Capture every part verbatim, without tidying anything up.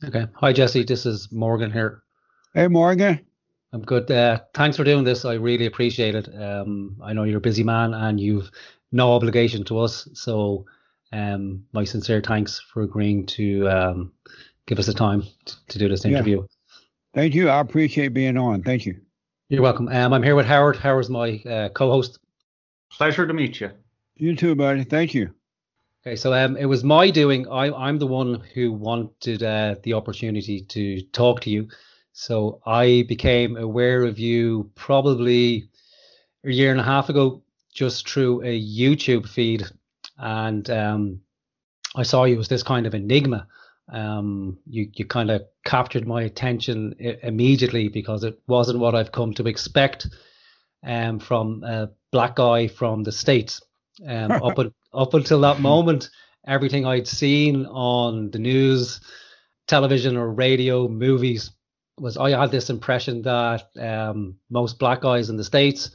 Okay. Hi, Jesse. This is Morgan here. Hey, Morgan. I'm good. Uh, thanks for doing this. I really appreciate it. Um, I know you're a busy man and you've no obligation to us. So, um, my sincere thanks for agreeing to um, give us the time to, to do this Yeah, interview. thank you. I appreciate being on. Thank you. You're welcome. Um, I'm here with Howard. Howard's my uh, co-host. Pleasure to meet you. You too, buddy. Thank you. Okay, so um, it was my doing. I, I'm the one who wanted uh, the opportunity to talk to you. So I became aware of you probably a year and a half ago, just through a YouTube feed, and um, I saw you as this kind of enigma. Um, you you kind of captured my attention I- immediately because it wasn't what I've come to expect um, from a black guy from the States. Um, up un- up until that moment, everything I'd seen on the news, television, or radio, movies was I had this impression that um, most black guys in the States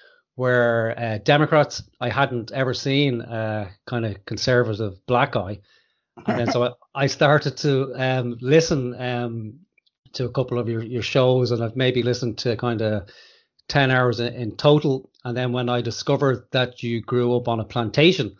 were uh, Democrats. I hadn't ever seen a kind of conservative black guy. And then so I, I started to um, listen um, to a couple of your, your shows, and I've maybe listened to kind of ten hours in, in total. And then when I discovered that you grew up on a plantation,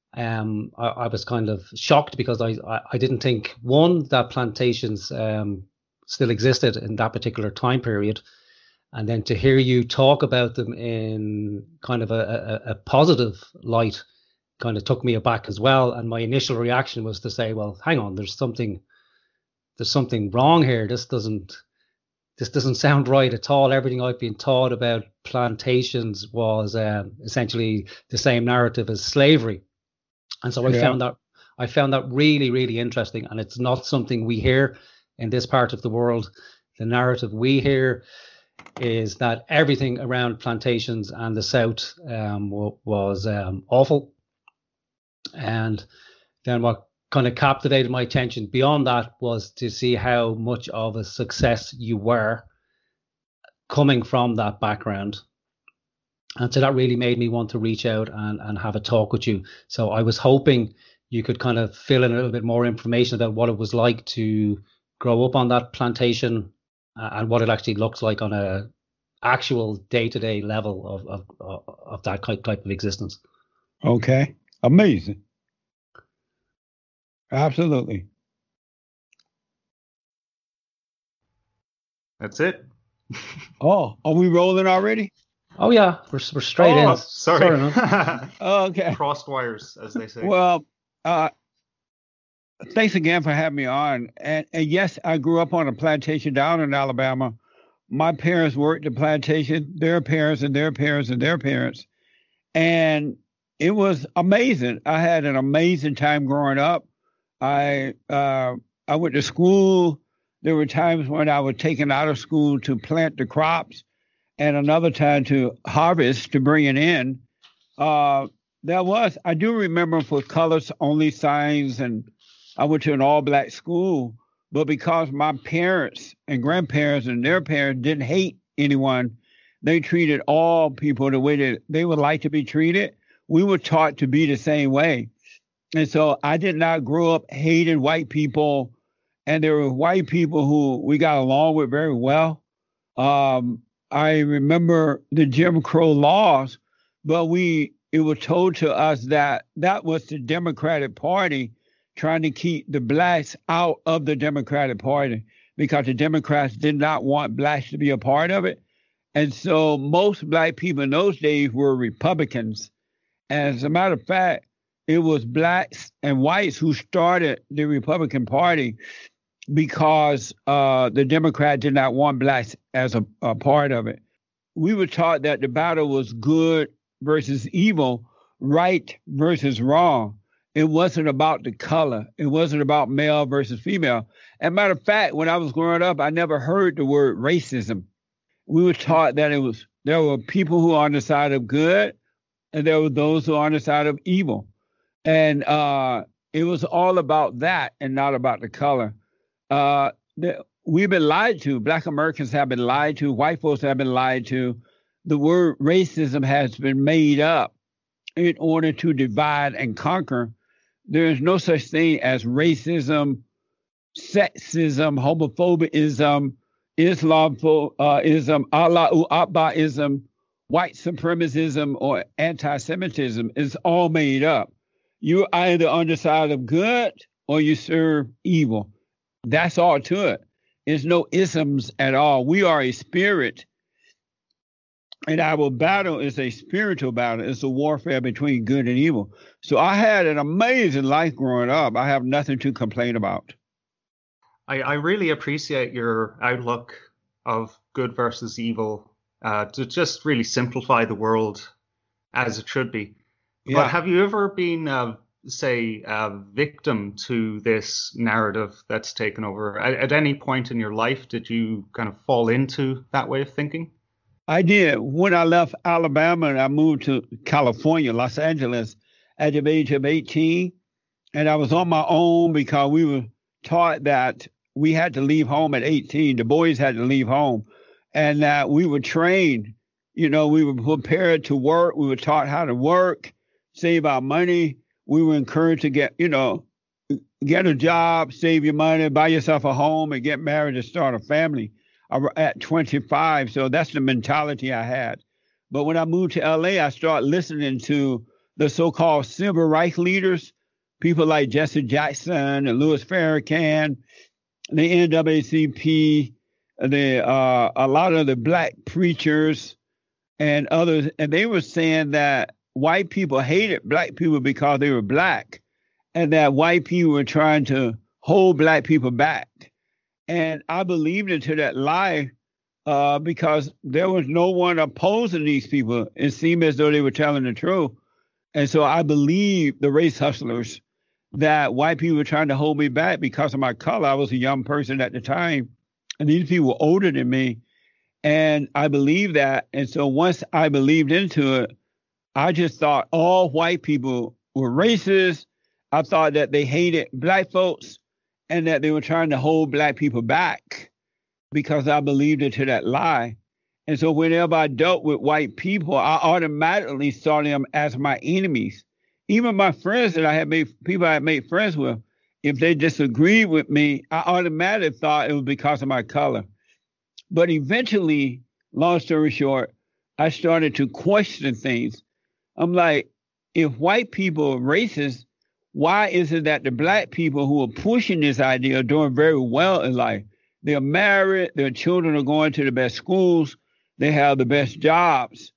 um, I, I was kind of shocked because I, I, I didn't think, one, that plantations um, still existed in that particular time period, and then to hear you talk about them in kind of a, a, a positive light kind of took me aback as well. And my initial reaction was to say, well, hang on, there's something there's something wrong here. This doesn't this doesn't sound right at all. Everything I've been taught about plantations was um, essentially the same narrative as slavery. And so I Yeah. found that I found that really, really interesting. And it's not something we hear in this part of the world. The narrative we hear is that everything around plantations and the South um, was um, awful. And then what kind of captivated my attention beyond that was to see how much of a success you were coming from that background. And so that really made me want to reach out and, and have a talk with you. So I was hoping you could kind of fill in a little bit more information about what it was like to grow up on that plantation uh, and what it actually looks like on a actual day-to-day level of of, of that type of existence. Okay. Amazing. Absolutely. That's it. Oh, are we rolling already? Oh yeah, we're we're straight Oh, in. Sorry. Sorry, Oh, okay. Crossed wires, as they say. Well, uh, thanks again for having me on. And, and yes, I grew up on a plantation down in Alabama. My parents worked the plantation, their parents and their parents and their parents. And it was amazing. I had an amazing time growing up. I uh, I went to school. There were times when I was taken out of school to plant the crops, and another time to harvest to bring it in. Uh, there was I do remember for colors only signs, and I went to an all black school. But because my parents and grandparents and their parents didn't hate anyone, they treated all people the way that they would like to be treated. We were taught to be the same way. And so I did not grow up hating white people. And there were white people who we got along with very well. Um, I remember the Jim Crow laws, but we it was told to us that that was the Democratic Party trying to keep the blacks out of the Democratic Party because the Democrats did not want blacks to be a part of it. And so most black people in those days were Republicans. As a matter of fact, it was blacks and whites who started the Republican Party because uh, the Democrat did not want blacks as a, a part of it. We were taught that the battle was good versus evil, right versus wrong. It wasn't about the color. It wasn't about male versus female. As a matter of fact, when I was growing up, I never heard the word racism. We were taught that it was there were people who are on the side of good and there were those who are on the side of evil. And uh, it was all about that and not about the color. Uh, the, we've been lied to. Black Americans have been lied to. White folks have been lied to. The word racism has been made up in order to divide and conquer. There is no such thing as racism sexism, homophobism, Islamophobism, Allahu Akbarism, white supremacism, or anti-Semitism is all made up. You're either on the side of good or you serve evil. That's all to it. There's no isms at all. We are a spirit, and our battle is a spiritual battle. It's a warfare between good and evil. So I had an amazing life growing up. I have nothing to complain about. I, I really appreciate your outlook of good versus evil uh, to just really simplify the world as it should be. Yeah. But have you ever been, uh, say, a victim to this narrative that's taken over? At, at any point in your life, did you kind of fall into that way of thinking? I did. When I left Alabama and I moved to California, Los Angeles, at the age of eighteen, and I was on my own because we were taught that we had to leave home at eighteen. The boys had to leave home, and that we were trained. You know, we were prepared to work. We were taught how to work, save our money. We were encouraged to get, you know, get a job, save your money, buy yourself a home, and get married and start a family at twenty-five. So that's the mentality I had. But when I moved to L A, I started listening to the so-called civil rights leaders, people like Jesse Jackson and Louis Farrakhan, the N double A C P, the uh, a lot of the black preachers and others, and they were saying that white people hated black people because they were black, and that white people were trying to hold black people back. And I believed into that lie uh, because there was no one opposing these people. It seemed as though they were telling the truth. And so I believed the race hustlers that white people were trying to hold me back because of my color. I was a young person at the time, and these people were older than me. And I believed that. And so once I believed into it, I just thought all white people were racist. I thought that they hated black folks and that they were trying to hold black people back because I believed into that lie. And so whenever I dealt with white people, I automatically saw them as my enemies. Even my friends that I had made, people I had made friends with, if they disagreed with me, I automatically thought it was because of my color. But eventually, long story short, I started to question things. I'm like, if white people are racist, why is it that the black people who are pushing this idea are doing very well in life? They're married, their children are going to the best schools, they have the best jobs,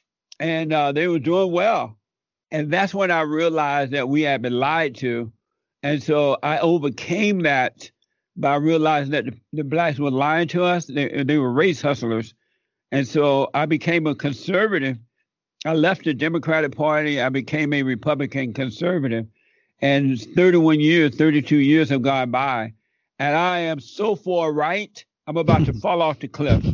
and uh, they were doing well. And that's when I realized that we had been lied to. And so I overcame that by realizing that the, the blacks were lying to us. They, they were race hustlers. And so I became a conservative. I left the Democratic Party. I became a Republican conservative. And thirty-one years, thirty-two years have gone by. And I am so far right, I'm about to fall off the cliff.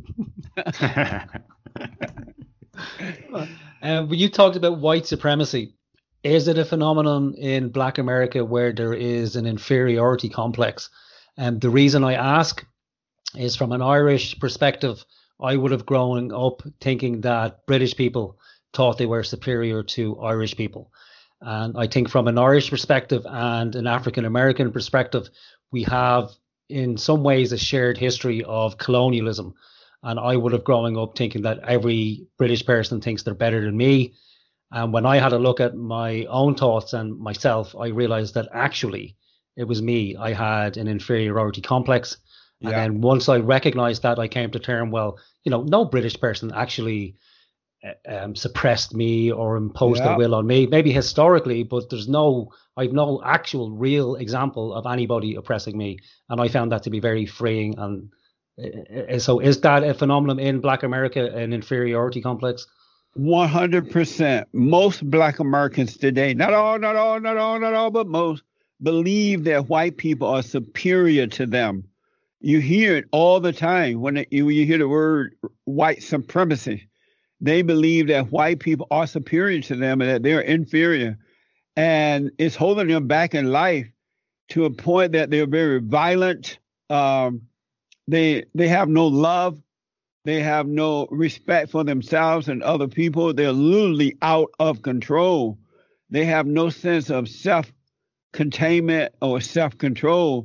Um, when you talked about white supremacy, is it a phenomenon in Black America where there is an inferiority complex? And the reason I ask is from an Irish perspective, I would have grown up thinking that British people thought they were superior to Irish people. And I think from an Irish perspective and an African American perspective, we have in some ways a shared history of colonialism. And I would have grown up thinking that every British person thinks they're better than me. And when I had a look at my own thoughts and myself, I realized that actually it was me. I had an inferiority complex. And yeah. then once I recognized that, I came to term, well, you know, no British person actually um, suppressed me or imposed yeah. their will on me. Maybe historically, but there's no, I've no actual real example of anybody oppressing me. And I found that to be very freeing. And so is that a phenomenon in Black America, an inferiority complex? one hundred percent. Most Black Americans today, not all, not all, not all, not all, but most, believe that white people are superior to them. You hear it all the time when, it, when you hear the word white supremacy. They believe that white people are superior to them and that they're inferior. And it's holding them back in life to a point that they're very violent. Um, They they have no love. They have no respect for themselves and other people. They're literally out of control. They have no sense of self-containment or self-control.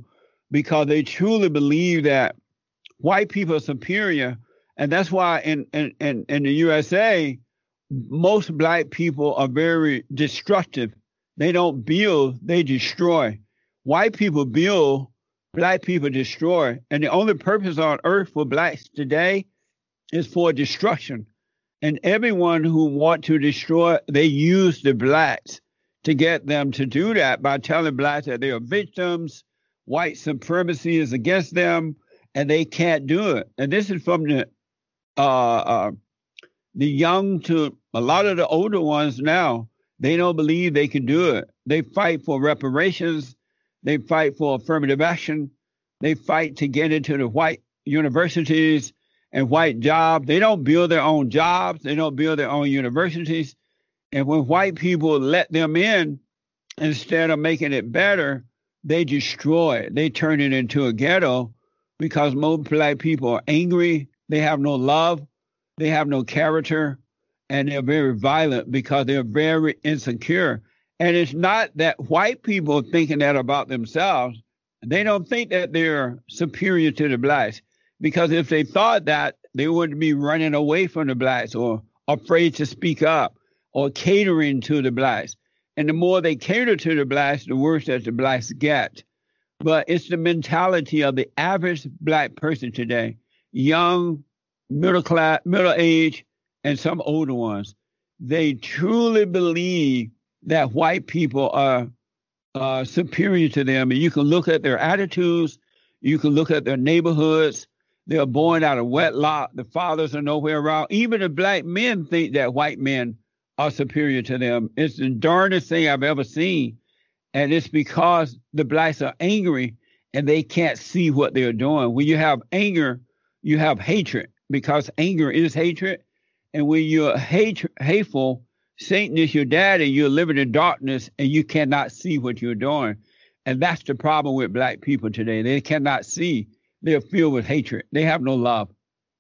because they truly believe that white people are superior. And that's why in, in, in, in the U S A, most black people are very destructive. They don't build, they destroy. White people build, black people destroy. And the only purpose on earth for blacks today is for destruction. And everyone who want to destroy, they use the blacks to get them to do that by telling blacks that they are victims, white supremacy is against them, and they can't do it. And this is from the uh, uh, the young to a lot of the older ones now. They don't believe they can do it. They fight for reparations. They fight for affirmative action. They fight to get into the white universities and white jobs. They don't build their own jobs. They don't build their own universities. And when white people let them in, instead of making it better, they destroy it. They turn it into a ghetto because most black people are angry. They have no love. They have no character. And they're very violent because they're very insecure. And it's not that white people thinking that about themselves. They don't think that they're superior to the blacks, because if they thought that, they wouldn't be running away from the blacks or afraid to speak up or catering to the blacks. And the more they cater to the blacks, the worse that the blacks get. But it's the mentality of the average black person today, young, middle class, middle age, and some older ones. They truly believe that white people are uh, superior to them. And you can look at their attitudes. You can look at their neighborhoods. They're born out of wedlock. The fathers are nowhere around. Even the black men think that white men are superior to them. It's the darndest thing I've ever seen. And it's because the blacks are angry and they can't see what they're doing. When you have anger, you have hatred, because anger is hatred. And when you're hate, hateful, Satan is your daddy, you're living in darkness and you cannot see what you're doing. And that's the problem with black people today. They cannot see. They're filled with hatred. They have no love.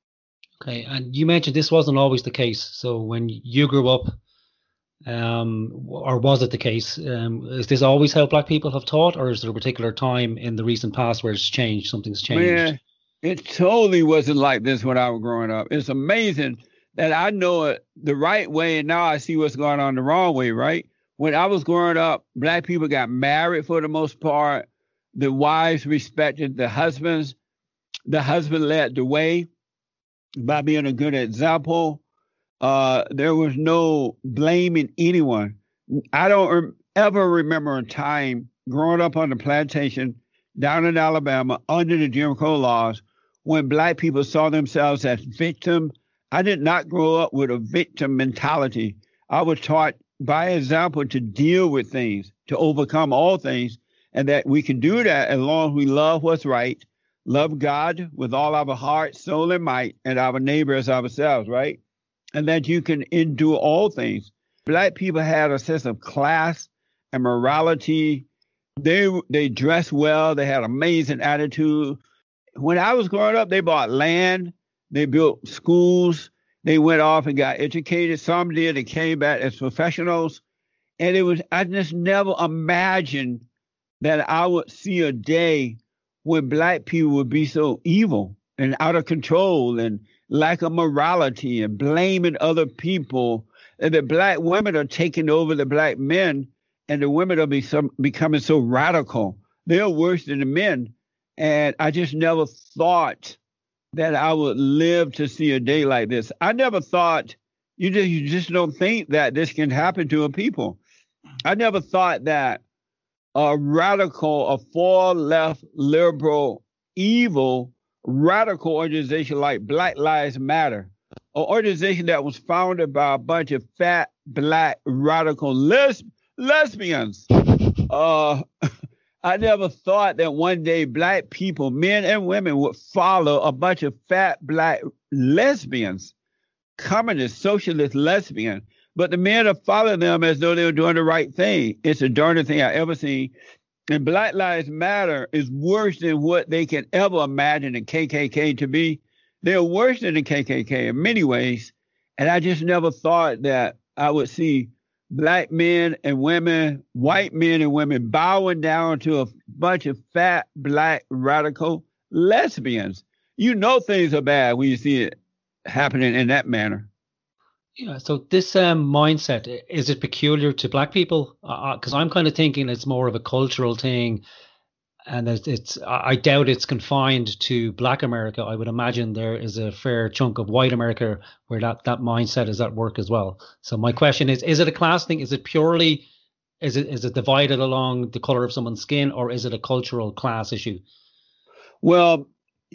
Okay, and you mentioned this wasn't always the case. So when you grew up, um, or was it the case? Um, is this always how black people have taught, or is there a particular time in the recent past where it's changed, something's changed? Man, it totally wasn't like this when I was growing up. It's amazing that I know it the right way, and now I see what's going on the wrong way, right? When I was growing up, black people got married for the most part. The wives respected the husbands. The husband led the way by being a good example. Uh, there was no blaming anyone. I don't re- ever remember a time growing up on the plantation down in Alabama under the Jim Crow laws when black people saw themselves as victims. I did not grow up with a victim mentality. I was taught by example to deal with things, to overcome all things, and that we can do that as long as we love what's right, love God with all our heart, soul, and might, and our neighbor as ourselves, right? And that you can endure all things. Black people had a sense of class and morality. They they dressed well. They had amazing attitude. When I was growing up, they bought land. They built schools. They went off and got educated. Some did and came back as professionals. And it was, I just never imagined that I would see a day when black people would be so evil and out of control and lack of morality and blaming other people. And the black women are taking over the black men, and the women are be some, becoming so radical. They're worse than the men. And I just never thought that I would live to see a day like this. I never thought, you just, you just don't think that this can happen to a people. I never thought that a radical, a far left, liberal, evil, radical organization like Black Lives Matter, an organization that was founded by a bunch of fat, black, radical les- lesbians. Uh, I never thought that one day black people, men and women, would follow a bunch of fat black lesbians, communist, socialist lesbians. But the men are following them as though they were doing the right thing. It's the darndest thing I ever seen. And Black Lives Matter is worse than what they can ever imagine the K K K to be. They're worse than the K K K in many ways. And I just never thought that I would see black men and women, white men and women bowing down to a bunch of fat, black, radical lesbians. You know things are bad when you see it happening in that manner. Yeah, so this um, mindset, is it peculiar to black people? Because uh, I'm kind of thinking it's more of a cultural thing, and it's, it's I doubt it's confined to black America. I would imagine there is a fair chunk of white America where that, that mindset is at work as well. So my question is, is it a class thing? Is it purely, is it is it divided along the color of someone's skin, or is it a cultural class issue? Well,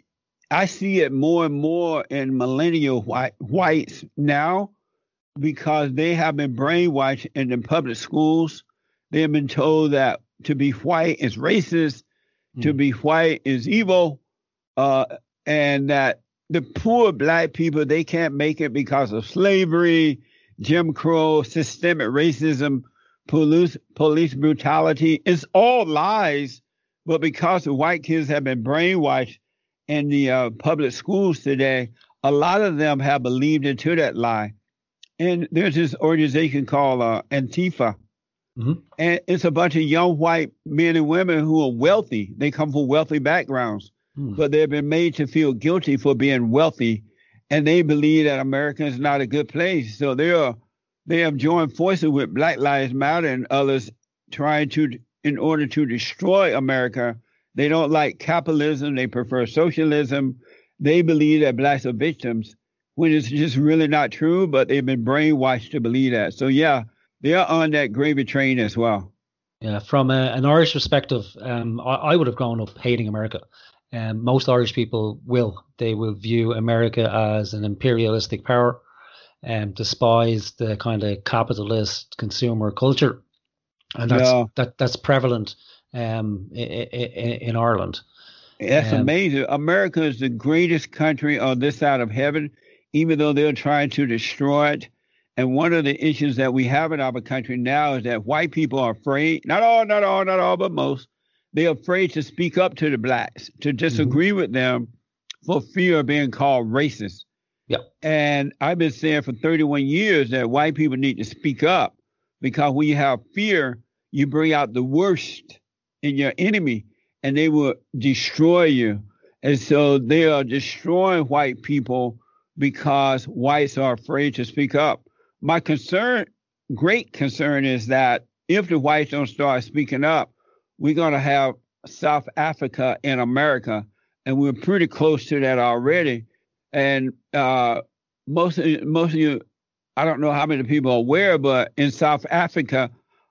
I see it more and more in millennial white, whites now, because they have been brainwashed in the public schools. They have been told that to be white is racist, mm. to be white is evil, uh, and that the poor black people, they can't make it because of slavery, Jim Crow, systemic racism, police, police brutality. It's all lies, but because the white kids have been brainwashed in the uh, public schools today, a lot of them have believed into that lie. And there's this organization called uh, Antifa. Mm-hmm. And it's a bunch of young white men and women who are wealthy. They come from wealthy backgrounds, mm. but they've been made to feel guilty for being wealthy. And they believe that America is not a good place. So they are, they have joined forces with Black Lives Matter and others trying to, in order to destroy America. They don't like capitalism. They prefer socialism. They believe that blacks are victims, when it's just really not true, but they've been brainwashed to believe that. So, yeah, they're on that gravy train as well. Yeah, from a, an Irish perspective, um, I, I would have grown up hating America. Um, most Irish people will. They will view America as an imperialistic power and despise the kind of capitalist consumer culture. And that's yeah. that that's prevalent um, in, in, in Ireland. That's um, amazing. America is the greatest country on this side of heaven, even though they're trying to destroy it. And one of the issues that we have in our country now is that white people are afraid, not all, not all, not all, but most, they're afraid to speak up to the blacks, to disagree mm-hmm. with them for fear of being called racist. Yeah. And I've been saying for thirty-one years that white people need to speak up, because when you have fear, you bring out the worst in your enemy and they will destroy you. And so they are destroying white people because whites are afraid to speak up. My concern, great concern, is that if the whites don't start speaking up, we're going to have South Africa in America, and we're pretty close to that already. And uh, most of, most of you, I don't know how many people are aware, but in South Africa,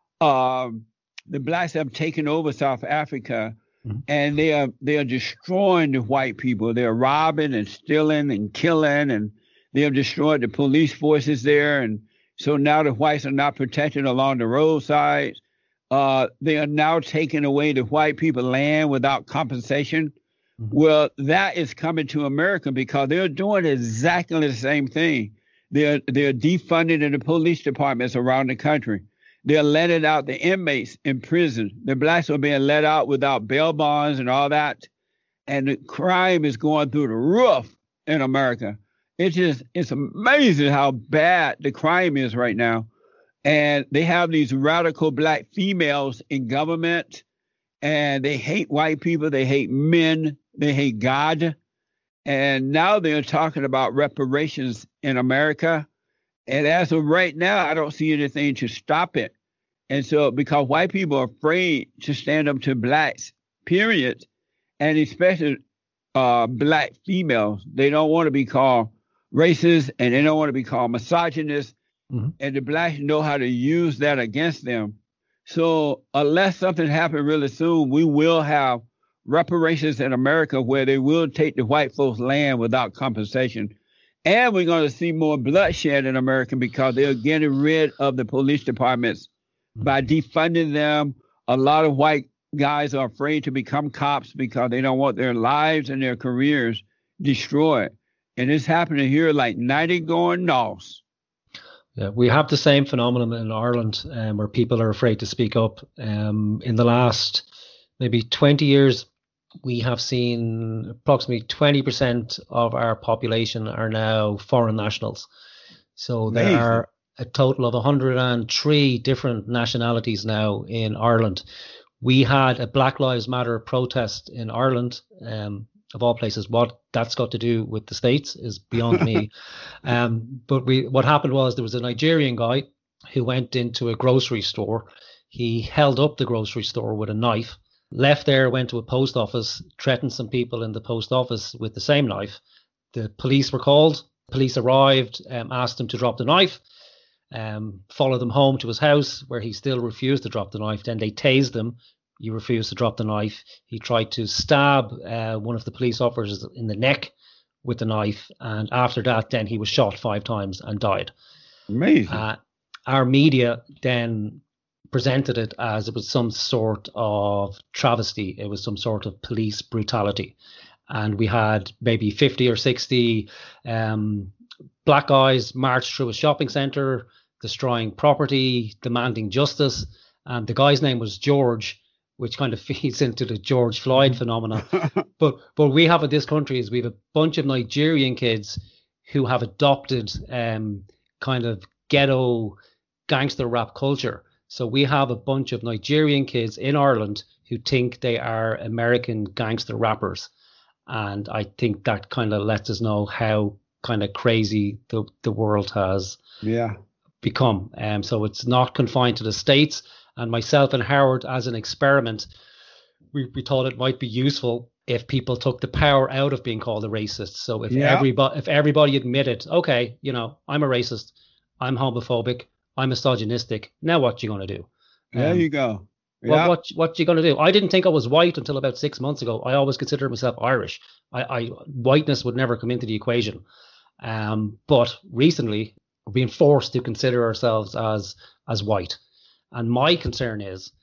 um, the blacks have taken over South Africa, mm-hmm. and they are they are destroying the white people. They're robbing and stealing and killing, and they have destroyed the police forces there. And so now the whites are not protected along the roadsides. Uh, they are now taking away the white people land without compensation. Mm-hmm. Well, that is coming to America because they're doing exactly the same thing. They're they're defunding the police departments around the country. They're letting out the inmates in prison. The blacks are being let out without bail bonds and all that. And the crime is going through the roof in America. It's just, it's amazing how bad the crime is right now. And they have these radical black females in government, and they hate white people. They hate men. They hate God. And now they're talking about reparations in America. And as of right now, I don't see anything to stop it. And so because white people are afraid to stand up to blacks, period, and especially uh, black females, they don't want to be called racist, and they don't want to be called misogynist. Mm-hmm. And the blacks know how to use that against them. So unless something happens really soon, we will have reparations in America where they will take the white folks' land without compensation. And we're going to see more bloodshed in America because they're getting rid of the police departments by defunding them. A lot of white guys are afraid to become cops because they don't want their lives and their careers destroyed. And it's happening here like nighty going north. Yeah, we have the same phenomenon in Ireland um, where people are afraid to speak up. Um, in the last maybe twenty years, we have seen approximately twenty percent of our population are now foreign nationals. So there Amazing. are a total of one hundred three different nationalities now in Ireland. We had a Black Lives Matter protest in Ireland, um, of all places. What that's got to do with the States is beyond me. Um, but we, what happened was there was a Nigerian guy who went into a grocery store. He held up the grocery store with a knife, left there, went to a post office, threatened some people in the post office with the same knife. The police were called. Police arrived, um, asked him to drop the knife, um, followed them home to his house where he still refused to drop the knife. Then they tased him. He refused to drop the knife. He tried to stab uh, one of the police officers in the neck with the knife. And after that, then he was shot five times and died. Amazing. Uh, our media then presented it as it was some sort of travesty. It was some sort of police brutality. And we had maybe fifty or sixty um, black guys march through a shopping centre, destroying property, demanding justice. And the guy's name was George, which kind of feeds into the George Floyd phenomenon. but but we have in this country is we have a bunch of Nigerian kids who have adopted um, kind of ghetto gangster rap culture. So we have a bunch of Nigerian kids in Ireland who think they are American gangster rappers. And I think that kind of lets us know how kind of crazy the, the world has yeah. become. Um, so it's not confined to the States. And myself and Howard, as an experiment, we, we thought it might be useful if people took the power out of being called a racist. So if yeah. everybody if everybody admitted, okay, you know, I'm a racist, I'm homophobic, I'm misogynistic. Now what you gonna do? There Um, you go. Well, Yeah. what what you gonna do? I didn't think I was white until about six months ago. I always considered myself Irish. I, I whiteness would never come into the equation. Um, but recently, we're being forced to consider ourselves as as white. And my concern is,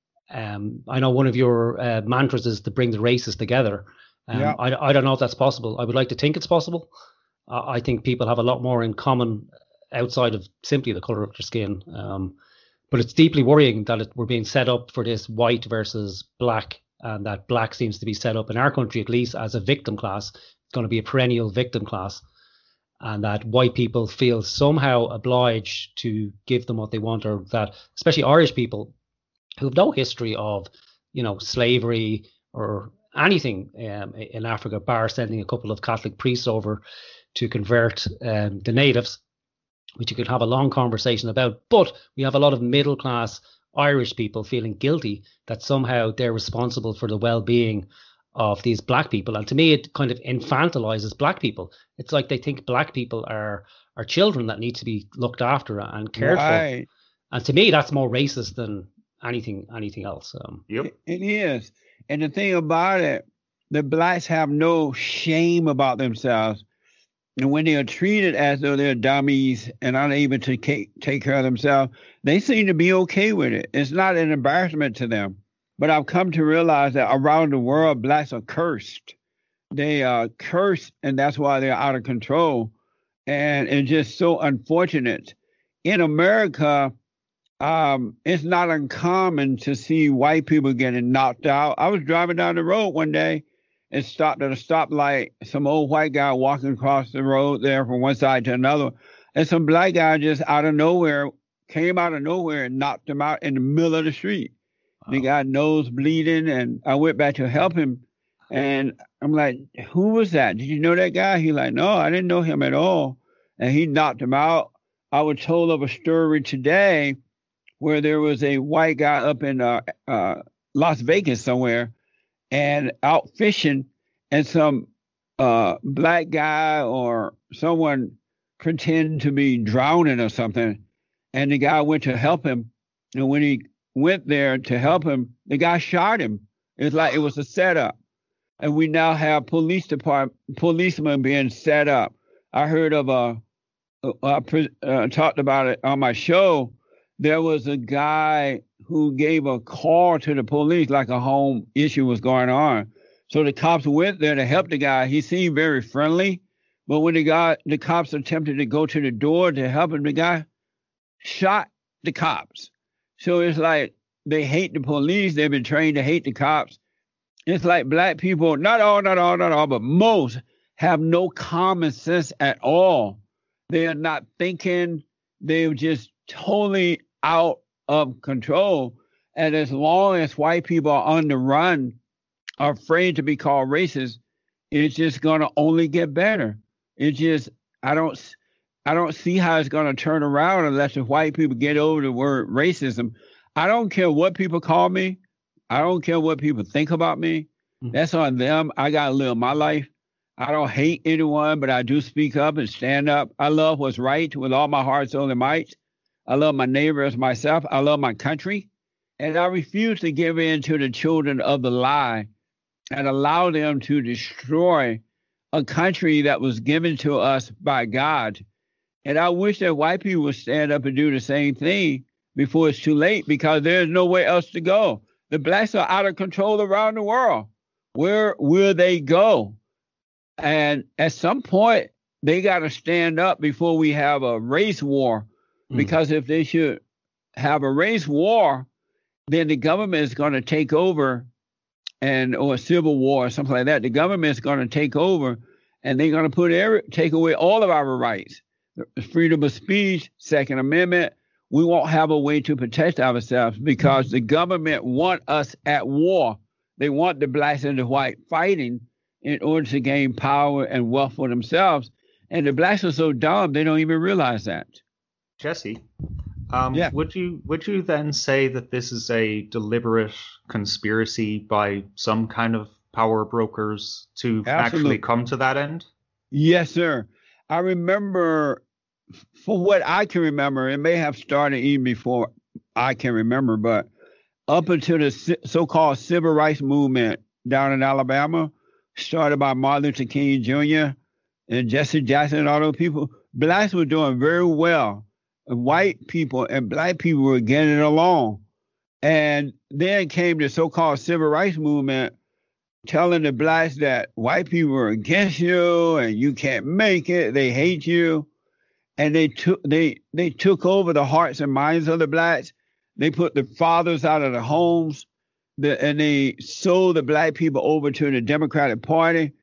um, I know one of your uh, mantras is to bring the races together. Um, Yeah. I I don't know if that's possible. I would like to think it's possible. Uh, I think people have a lot more in common outside of simply the color of their skin. Um, But it's deeply worrying that it, we're being set up for this white versus black, and that black seems to be set up in our country, at least, as a victim class. It's going to be a perennial victim class, and that white people feel somehow obliged to give them what they want, or that, especially Irish people who have no history of, you know, slavery or anything um, in Africa, bar sending a couple of Catholic priests over to convert um, the natives, which you could have a long conversation about. But we have a lot of middle class Irish people feeling guilty that somehow they're responsible for the well-being of these black people. And to me, it kind of infantilizes black people. It's like they think black people are are children that need to be looked after and cared Right. for. And to me, that's more racist than anything anything else. Um, Yep. It, it is. And the thing about it, the blacks have no shame about themselves. And when they are treated as though they're dummies and unable to take, take care of themselves, they seem to be okay with it. It's not an embarrassment to them. But I've come to realize that around the world, blacks are cursed. They are cursed, and that's why they're out of control. And it's just so unfortunate. In America, um, it's not uncommon to see white people getting knocked out. I was driving down the road one day and stopped at a stoplight. Some old white guy walking across the road there from one side to another. And some black guy just out of nowhere, came out of nowhere and knocked him out in the middle of the street. Wow. The guy nose bleeding, and I went back to help him. And I'm like, who was that? Did you know that guy? He's like, no, I didn't know him at all. And he knocked him out. I was told of a story today where there was a white guy up in uh, uh, Las Vegas somewhere and out fishing, and some uh, black guy or someone pretend to be drowning or something. And the guy went to help him. And when he went there to help him, the guy shot him. It's like it was a setup. And we now have police department, policemen being set up. I heard of a, I uh, talked about it on my show. There was a guy who gave a call to the police like a home issue was going on. So the cops went there to help the guy. He seemed very friendly, but when the guy, the cops attempted to go to the door to help him, the guy shot the cops. So it's like they hate the police. They've been trained to hate the cops. It's like black people, not all, not all, not all, but most have no common sense at all. They are not thinking. They're just totally out of control. And as long as white people are on the run, are afraid to be called racist, it's just going to only get better. It just, I don't, I don't see how it's going to turn around unless the white people get over the word racism. I don't care what people call me. I don't care what people think about me. Mm-hmm. That's on them. I got to live my life. I don't hate anyone, but I do speak up and stand up. I love what's right with all my heart, soul, and might. I love my neighbor as myself. I love my country. And I refuse to give in to the children of the lie and allow them to destroy a country that was given to us by God. And I wish that white people would stand up and do the same thing before it's too late, because there's nowhere else to go. The blacks are out of control around the world. Where will they go? And at some point, they got to stand up before we have a race war. Mm. Because if they should have a race war, then the government is going to take over, and or a civil war or something like that. The government is going to take over, and they're going to put every, take away all of our rights. Freedom of speech, Second Amendment. We won't have a way to protect ourselves because the government want us at war. They want the blacks and the white fighting in order to gain power and wealth for themselves. And the blacks are so dumb, they don't even realize that. Jesse, um, yeah. would you would you then say that this is a deliberate conspiracy by some kind of power brokers to Absolutely. actually come to that end? Yes, sir. I remember, for what I can remember, it may have started even before I can remember, but up until the so-called civil rights movement down in Alabama, started by Martin Luther King Junior and Jesse Jackson and all those people, blacks were doing very well. White people and black people were getting along. And then came the so-called civil rights movement telling the blacks that white people are against you and you can't make it. They hate you. And they took they they took over the hearts and minds of the blacks. They put the fathers out of the homes, the, and they sold the black people over to the Democratic Party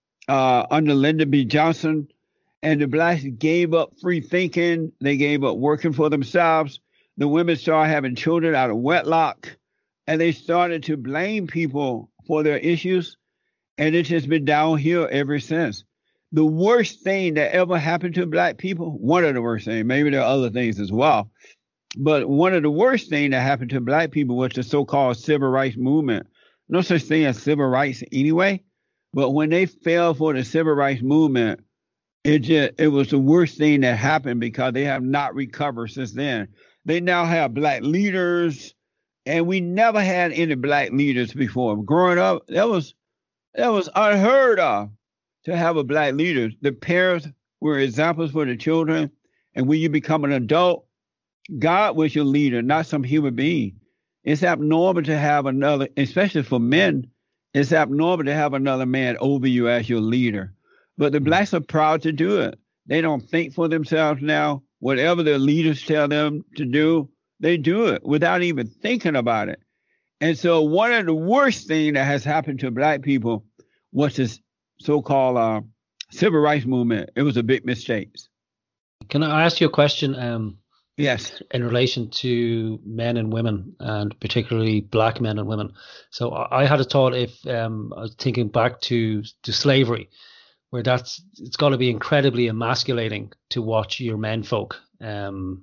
uh, under Lyndon B. Johnson. And the blacks gave up free thinking. They gave up working for themselves. The women started having children out of wedlock. And they started to blame people for their issues. And it has been downhill ever since. The worst thing that ever happened to black people, one of the worst things, maybe there are other things as well, but one of the worst things that happened to black people was the so-called civil rights movement. No such thing as civil rights anyway, but when they fell for the civil rights movement, it just, it was the worst thing that happened because they have not recovered since then. They now have black leaders, and we never had any black leaders before. Growing up, that was that was unheard of to have a black leader. The parents were examples for the children, and when you become an adult, God was your leader, not some human being. It's abnormal to have another, especially for men, it's abnormal to have another man over you as your leader. But the blacks are proud to do it. They don't think for themselves now. Whatever their leaders tell them to do, they do it without even thinking about it. And so one of the worst things that has happened to black people was this so-called uh, civil rights movement. It was a big mistake. Can I ask you a question? Um, yes. In relation to men and women, and particularly black men and women. So I, I had a thought, if um, I was thinking back to, to slavery, where that's it's got to be incredibly emasculating to watch your menfolk um,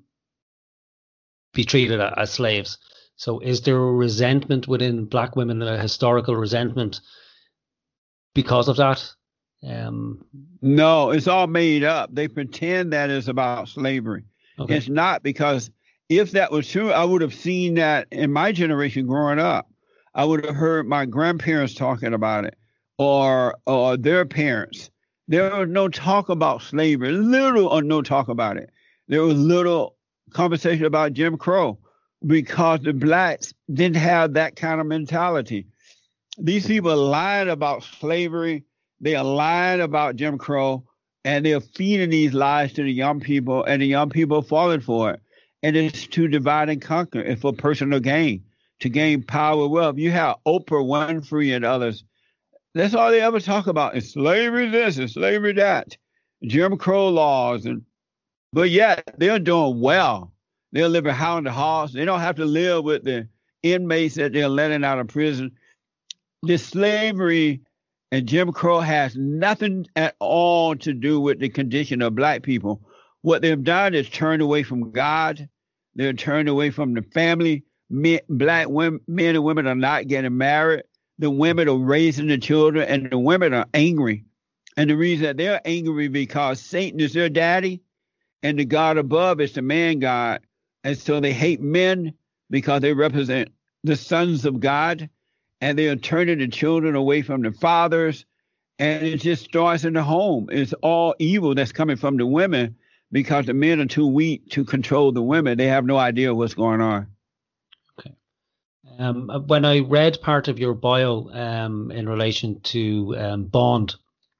be treated as slaves. So is there a resentment within black women, a historical resentment because of that? Um, no, it's all made up. They pretend that it's about slavery. Okay. It's not, because if that was true, I would have seen that in my generation growing up. I would have heard my grandparents talking about it, or or their parents. There was no talk about slavery, little or no talk about it. There was little conversation about Jim Crow because the blacks didn't have that kind of mentality. These people lied about slavery. They are lying about Jim Crow, and they're feeding these lies to the young people, and the young people are falling for it. And it's to divide and conquer. It's for personal gain, to gain power, wealth. You have Oprah Winfrey and others. That's all they ever talk about is slavery this and slavery that, Jim Crow laws and But yet they're doing well. They're living house to house. They don't have to live with the inmates that they're letting out of prison. This slavery and Jim Crow has nothing at all to do with the condition of black people. What they've done is turned away from God. They're turned away from the family. Men, black women, men and women are not getting married. The women are raising the children, and the women are angry. And the reason that they're angry because Satan is their daddy, and the God above is the man God. And so they hate men because they represent the sons of God, and they are turning the children away from the fathers. And it just starts in the home. It's all evil that's coming from the women because the men are too weak to control the women. They have no idea what's going on. Okay. Um, when I read part of your bio um, in relation to um, Bond,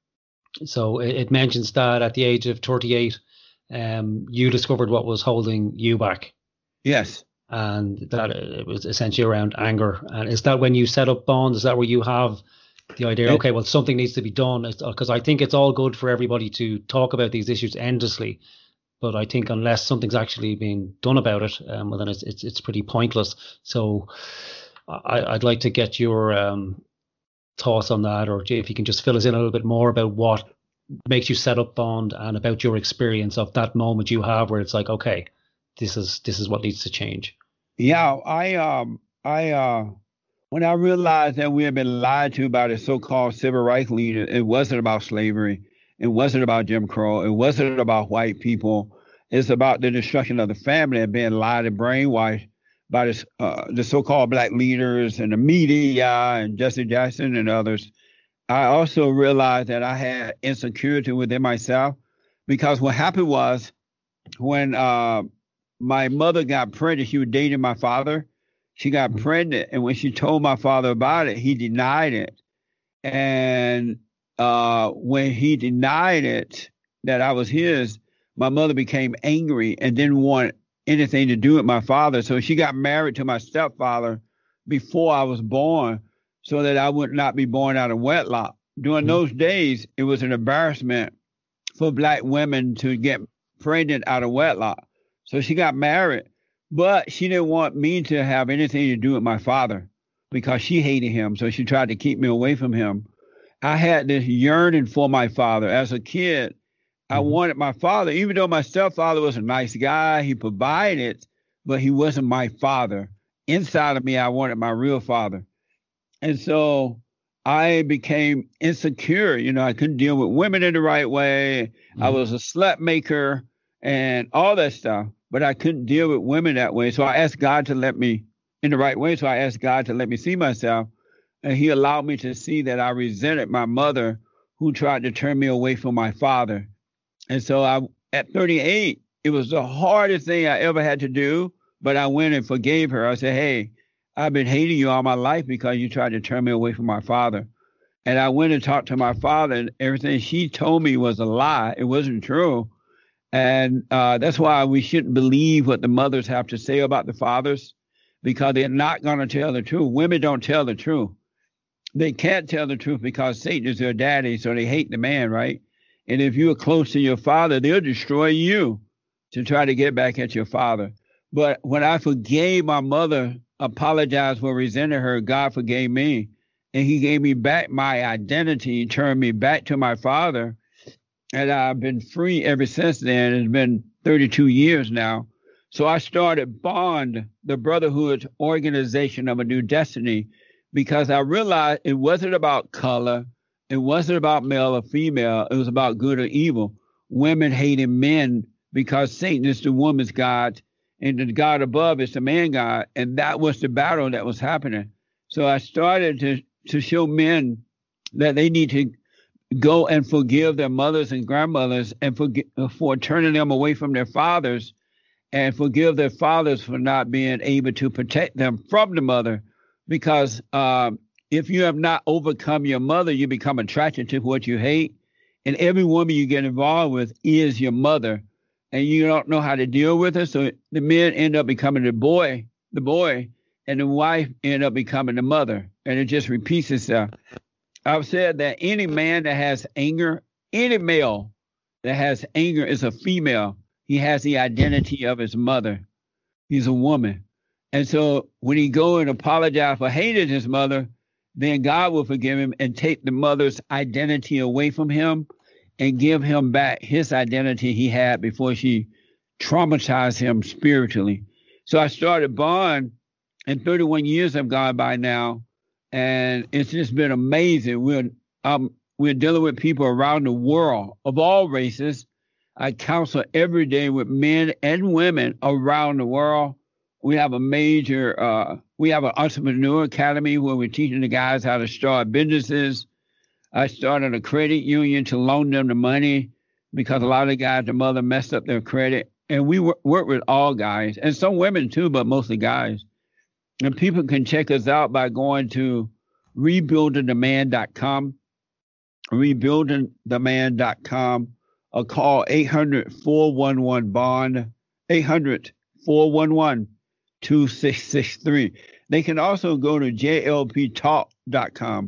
so it, it mentions that at the age of thirty-eight, um, you discovered what was holding you back. Yes. And that it was essentially around anger. And is that when you set up Bond? Is that where you have the idea, okay, well, something needs to be done? Because I think it's all good for everybody to talk about these issues endlessly, but I think unless something's actually being done about it, um, well, then it's it's it's pretty pointless. So I, I'd like to get your um, thoughts on that, or if you can just fill us in a little bit more about what makes you set up Bond and about your experience of that moment you have where it's like, okay, this is this is what needs to change. Yeah, I um I uh when I realized that we had been lied to by the so-called civil rights leader, it wasn't about slavery, it wasn't about Jim Crow, it wasn't about white people. It's about the destruction of the family and being lied and brainwashed by this, uh, the so-called black leaders and the media and Jesse Jackson and others. I also realized that I had insecurity within myself because what happened was when uh, my mother got pregnant, she was dating my father. She got mm-hmm. pregnant, and when she told my father about it, he denied it. And uh, when he denied it, that I was his, my mother became angry and didn't want anything to do with my father. So she got married to my stepfather before I was born so that I would not be born out of wedlock. During mm-hmm. those days, it was an embarrassment for black women to get pregnant out of wedlock. So she got married, but she didn't want me to have anything to do with my father because she hated him. So she tried to keep me away from him. I had this yearning for my father. As a kid, I mm-hmm. wanted my father, even though my stepfather was a nice guy, he provided, but he wasn't my father. Inside of me, I wanted my real father. And so I became insecure. You know, I couldn't deal with women in the right way. Mm-hmm. I was a slut maker and all that stuff, but I couldn't deal with women that way. So I asked God to let me in the right way. So I asked God to let me see myself. And he allowed me to see that I resented my mother who tried to turn me away from my father. And so I, at thirty-eight, it was the hardest thing I ever had to do, but I went and forgave her. I said, hey, I've been hating you all my life because you tried to turn me away from my father. And I went and talked to my father, and everything she told me was a lie. It wasn't true. And uh, that's why we shouldn't believe what the mothers have to say about the fathers, because they're not going to tell the truth. Women don't tell the truth. They can't tell the truth because Satan is their daddy, so they hate the man, right? And if you are close to your father, they'll destroy you to try to get back at your father. But when I forgave my mother, apologized for resenting her, God forgave me. And he gave me back my identity, turned me back to my father. And I've been free ever since then. It's been thirty-two years now. So I started Bond, the Brotherhood Organization of a New Destiny, because I realized it wasn't about color. It wasn't about male or female. It was about good or evil. Women hated men because Satan is the woman's God and the God above is the man God. And that was the battle that was happening. So I started to, to show men that they need to go and forgive their mothers and grandmothers and forgive, for turning them away from their fathers, and forgive their fathers for not being able to protect them from the mother. Because um, if you have not overcome your mother, you become attracted to what you hate. And every woman you get involved with is your mother. And you don't know how to deal with her. So the men end up becoming the boy, the boy, and the wife end up becoming the mother. And it just repeats itself. I've said that any man that has anger, any male that has anger is a female. he has the identity of his mother. He's a woman. And so when he go and apologize for hating his mother, then God will forgive him and take the mother's identity away from him and give him back his identity he had before she traumatized him spiritually. So I started Bond, and thirty-one years have gone by now, and it's just been amazing. We're um, we're dealing with people around the world of all races. I counsel every day with men and women around the world. We have a major, uh, we have an entrepreneur academy where we're teaching the guys how to start businesses. I started a credit union to loan them the money because a lot of the guys, the mother messed up their credit. And we work with all guys and some women too, but mostly guys. And people can check us out by going to rebuilding the man dot com, rebuilding the man dot com, or call eight hundred, four one one, bond, eight hundred, four one one, two six six three. They can also go to J L P talk dot com,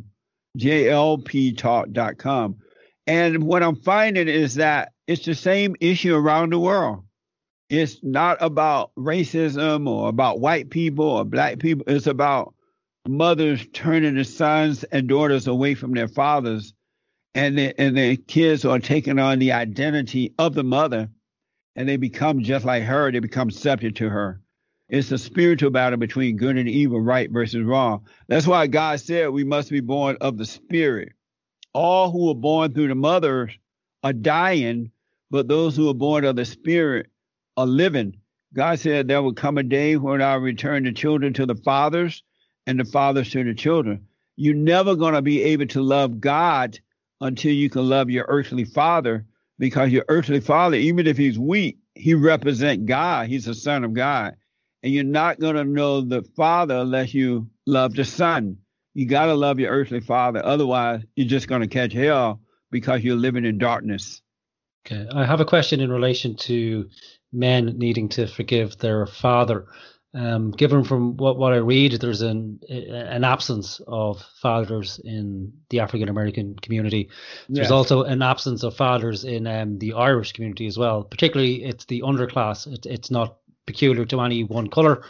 J L P talk dot com. And what I'm finding is that it's the same issue around the world. It's not about racism or about white people or black people. It's about mothers turning their sons and daughters away from their fathers, and the, and the kids are taking on the identity of the mother, and they become just like her. They become subject to her. It's a spiritual battle between good and evil, right versus wrong. That's why God said we must be born of the Spirit. All who are born through the mother are dying, but those who are born of the Spirit are living. God said there will come a day when I'll return the children to the fathers and the fathers to the children. You're never going to be able to love God until you can love your earthly father, because your earthly father, even if he's weak, he represents God. He's the son of God. And you're not going to know the Father unless you love the Son. You got to love your earthly father. Otherwise, you're just going to catch hell because you're living in darkness. Okay. I have a question in relation to men needing to forgive their father. Um, given from what, what I read, there's an an absence of fathers in the African American community. There's Yes. also an absence of fathers in um, the Irish community as well. Particularly, it's the underclass. It, it's not peculiar to any one color.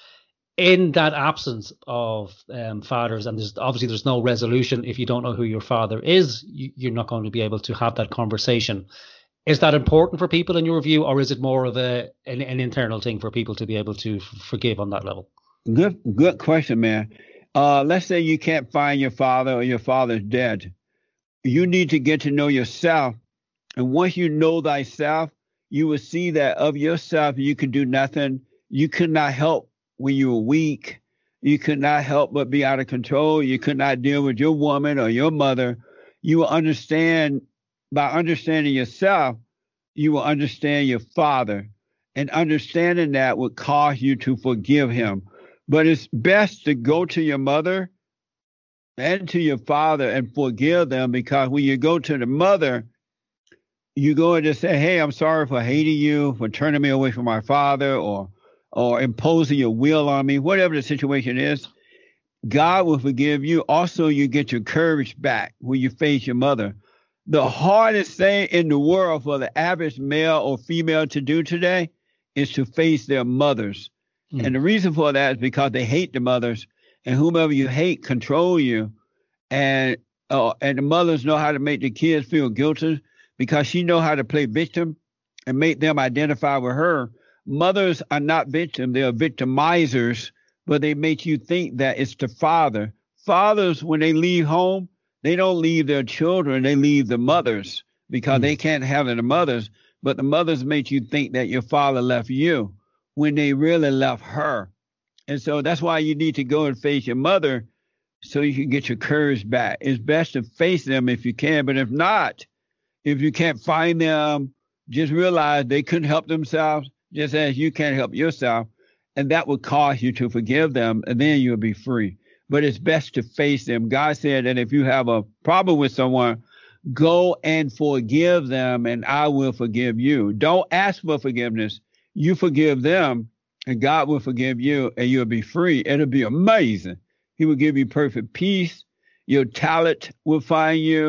In that absence of um, fathers, and there's obviously there's no resolution. If you don't know who your father is, you, you're not going to be able to have that conversation. Is that important for people in your view, or is it more of a an, an internal thing for people to be able to f- forgive on that level? Good, good question, man. Uh, let's say you can't find your father or your father's dead. You need to get to know yourself. And once you know thyself, you will see that of yourself, you can do nothing. You could not help when you were weak. You could not help but be out of control. You could not deal with your woman or your mother. You will understand, by understanding yourself, you will understand your father. And understanding that would cause you to forgive him. But it's best to go to your mother and to your father and forgive them, because when you go to the mother, you go and just say, hey, I'm sorry for hating you, for turning me away from my father, or or imposing your will on me, whatever the situation is. God will forgive you. Also, you get your courage back when you face your mother. The hardest thing in the world for the average male or female to do today is to face their mothers. Mm. And the reason for that is because they hate the mothers, and whomever you hate control you. And uh, and the mothers know how to make the kids feel guilty, because she know how to play victim and make them identify with her. Mothers are not victims. They are victimizers, but they make you think that it's the father. Fathers, when they leave home, they don't leave their children. They leave the mothers, because mm. they can't have the mothers. But the mothers make you think that your father left you when they really left her. And so that's why you need to go and face your mother so you can get your courage back. It's best to face them if you can. But if not, if you can't find them, just realize they couldn't help themselves, just as you can't help yourself. And that will cause you to forgive them, and then you'll be free. But it's best to face them. God said that if you have a problem with someone, go and forgive them, and I will forgive you. Don't ask for forgiveness. You forgive them, and God will forgive you, and you'll be free. It'll be amazing. He will give you perfect peace. Your talent will find you.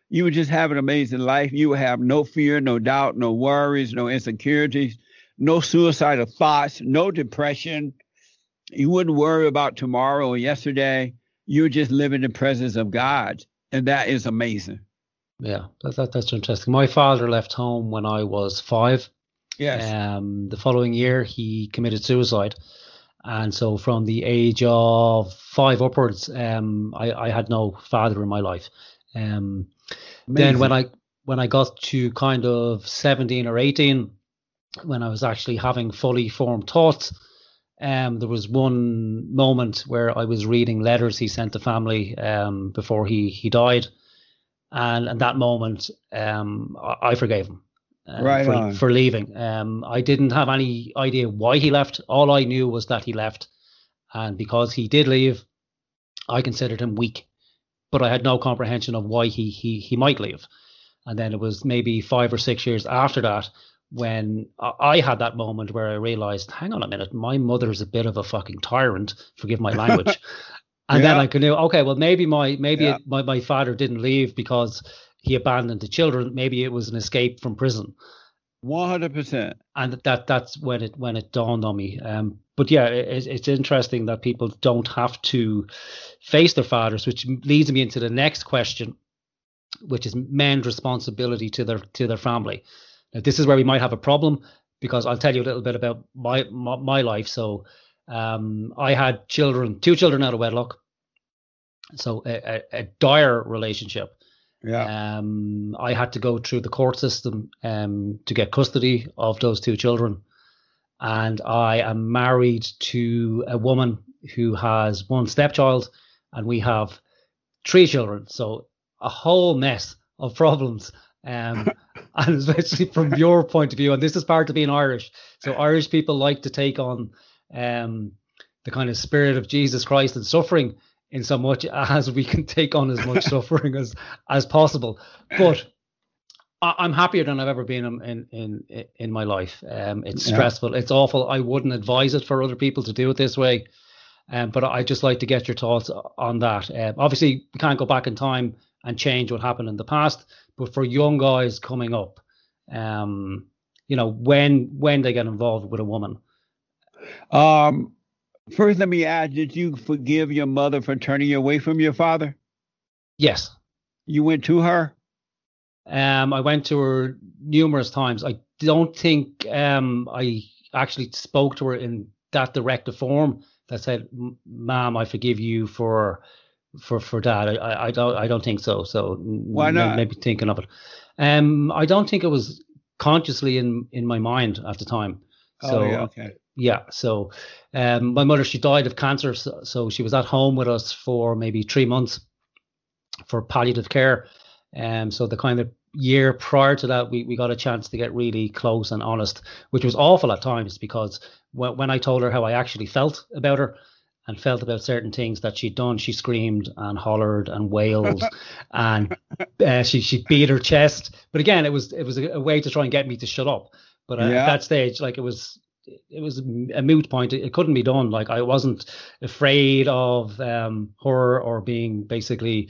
You would just have an amazing life. You would have no fear, no doubt, no worries, no insecurities, no suicidal thoughts, no depression. You wouldn't worry about tomorrow or yesterday. You would just live in the presence of God. And that is amazing. Yeah, that, that, that's interesting. My father left home when I was five. Yes. Um, the following year, he committed suicide. And so from the age of five upwards, um, I, I had no father in my life. Um, then when I when I got to kind of seventeen or eighteen, when I was actually having fully formed thoughts, um, there was one moment where I was reading letters he sent to family um, before he, he died. And at that moment, um, I, I forgave him. Um, right for, on. for leaving. Um, I didn't have any idea why he left. All I knew was that he left. And because he did leave, I considered him weak. But I had no comprehension of why he he he might leave. And then it was maybe five or six years after that when I had that moment where I realized, hang on a minute, my mother's a bit of a fucking tyrant, forgive my language. And yeah. then I could know, okay, well, maybe my maybe yeah. it, my, my father didn't leave because he abandoned the children. Maybe it was an escape from prison. one hundred percent. And that that's when it when it dawned on me. Um, but yeah, it, it's interesting that people don't have to face their fathers, which leads me into the next question, which is men's responsibility to their to their family. Now, this is where we might have a problem, because I'll tell you a little bit about my my, my life. So um, I had children, two children out of wedlock. So a, a, a dire relationship. Yeah. Um, I had to go through the court system um, to get custody of those two children. And I am married to a woman who has one stepchild, and we have three children. So a whole mess of problems. Um, and especially from your point of view, and this is part of being Irish. So Irish people like to take on um, the kind of spirit of Jesus Christ and suffering in so much as we can take on as much suffering as, as possible. But I, I'm happier than I've ever been in in, in my life. Um, it's yeah. stressful. It's awful. I wouldn't advise it for other people to do it this way. Um, but I'd just like to get your thoughts on that. Um, obviously, we can't go back in time and change what happened in the past. But for young guys coming up, um, you know, when when they get involved with a woman. Um. First, let me ask, did you forgive your mother for turning you away from your father? Yes. You went to her? Um, I went to her numerous times. I don't think um, I actually spoke to her in that directive form that said, "Ma'am, I forgive you for for for that." I, I don't I don't think so. So why not? Maybe thinking of it. Um, I don't think it was consciously in in my mind at the time. So, oh, yeah, okay. Yeah, so um, my mother, she died of cancer, so, so she was at home with us for maybe three months for palliative care. Um, so the kind of year prior to that, we, we got a chance to get really close and honest, which was awful at times, because when, when I told her how I actually felt about her and felt about certain things that she'd done, she screamed and hollered and wailed and uh, she she beat her chest. But again, it was it was a, a way to try and get me to shut up. But uh, yeah. at that stage, like it was. It was a moot point. It, it couldn't be done. Like I wasn't afraid of um, her or being basically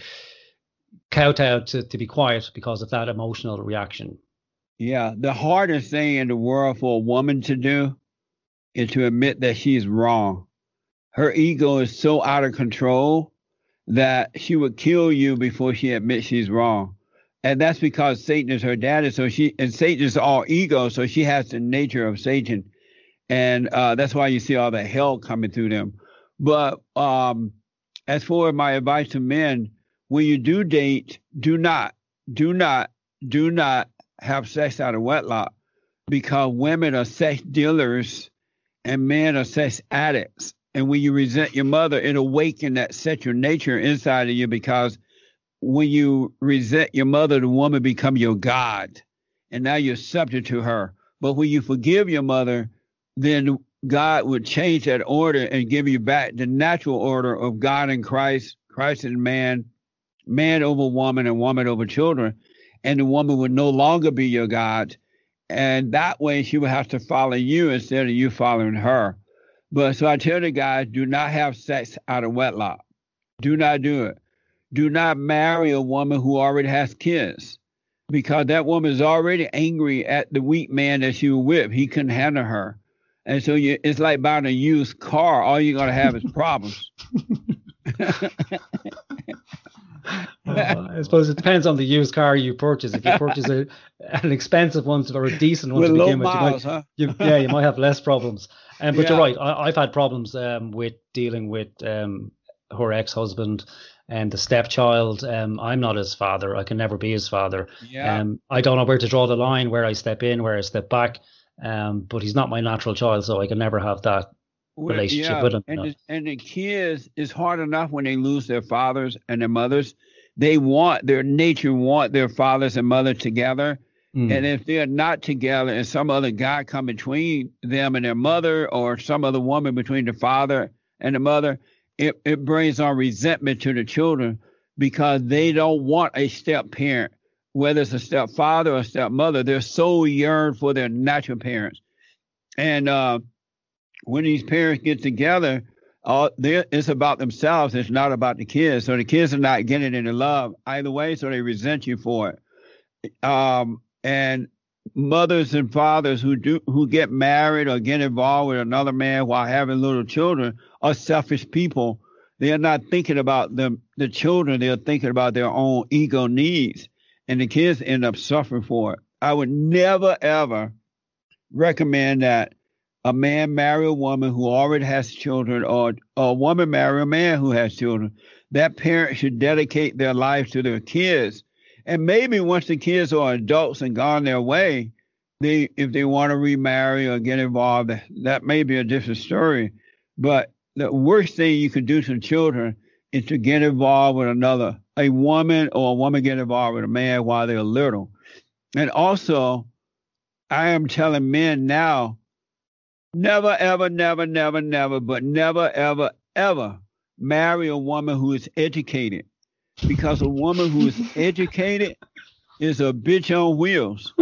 kowtowed to, to be quiet because of that emotional reaction. Yeah. The hardest thing in the world for a woman to do is to admit that she's wrong. Her ego is so out of control that she would kill you before she admits she's wrong. And that's because Satan is her daddy. So she, and Satan is all ego. So she has the nature of Satan. And uh, that's why you see all the hell coming through them. But um, as for my advice to men, when you do date, do not, do not, do not have sex out of wedlock, because women are sex dealers and men are sex addicts. And when you resent your mother, it awakens that sexual nature inside of you, because when you resent your mother, the woman become your God. And now you're subject to her. But when you forgive your mother, then God would change that order and give you back the natural order of God and Christ, Christ and man, man over woman and woman over children. And the woman would no longer be your God. And that way she would have to follow you instead of you following her. But so I tell the guys, do not have sex out of wedlock. Do not do it. do not marry a woman who already has kids, because that woman is already angry at the weak man that she was with. He couldn't handle her. And so you, it's like buying a used car. All you're going to have is problems. Uh, I suppose it depends on the used car you purchase. If you purchase a, an expensive one or a decent one with to low begin with, miles, you might, huh? you, yeah, you might have less problems. Um, but Yeah. you're right. I, I've had problems um, with dealing with um, her ex-husband and the stepchild. Um, I'm not his father. I can never be his father. Yeah. Um, I don't know where to draw the line, where I step in, where I step back. Um, but he's not my natural child, so I can never have that Well, relationship yeah. with him. And, you know. the, and the kids, it's hard enough when they lose their fathers and their mothers. They want, their nature want their fathers and mothers together. Mm. And if they're not together and some other guy come between them and their mother, or some other woman between the father and the mother, it, it brings on resentment to the children, because they don't want a step parent, whether it's a stepfather or a stepmother. They're so yearn for their natural parents. And uh, when these parents get together, uh, it's about themselves. It's not about the kids. So the kids are not getting any love either way, so they resent you for it. Um, and mothers and fathers who do who get married or get involved with another man while having little children are selfish people. They are not thinking about the the children. They are thinking about their own ego needs, and the kids end up suffering for it. I would never ever recommend that a man marry a woman who already has children, or, or a woman marry a man who has children. That parent should dedicate their life to their kids. And maybe once the kids are adults and gone their way, they, if they want to remarry or get involved, that may be a different story. But the worst thing you can do to children is to get involved with another, a woman, or a woman get involved with a man while they're little. And also, I am telling men now, never, ever, never, never, never, but never, ever, ever marry a woman who is educated. Because a woman who is educated is a bitch on wheels.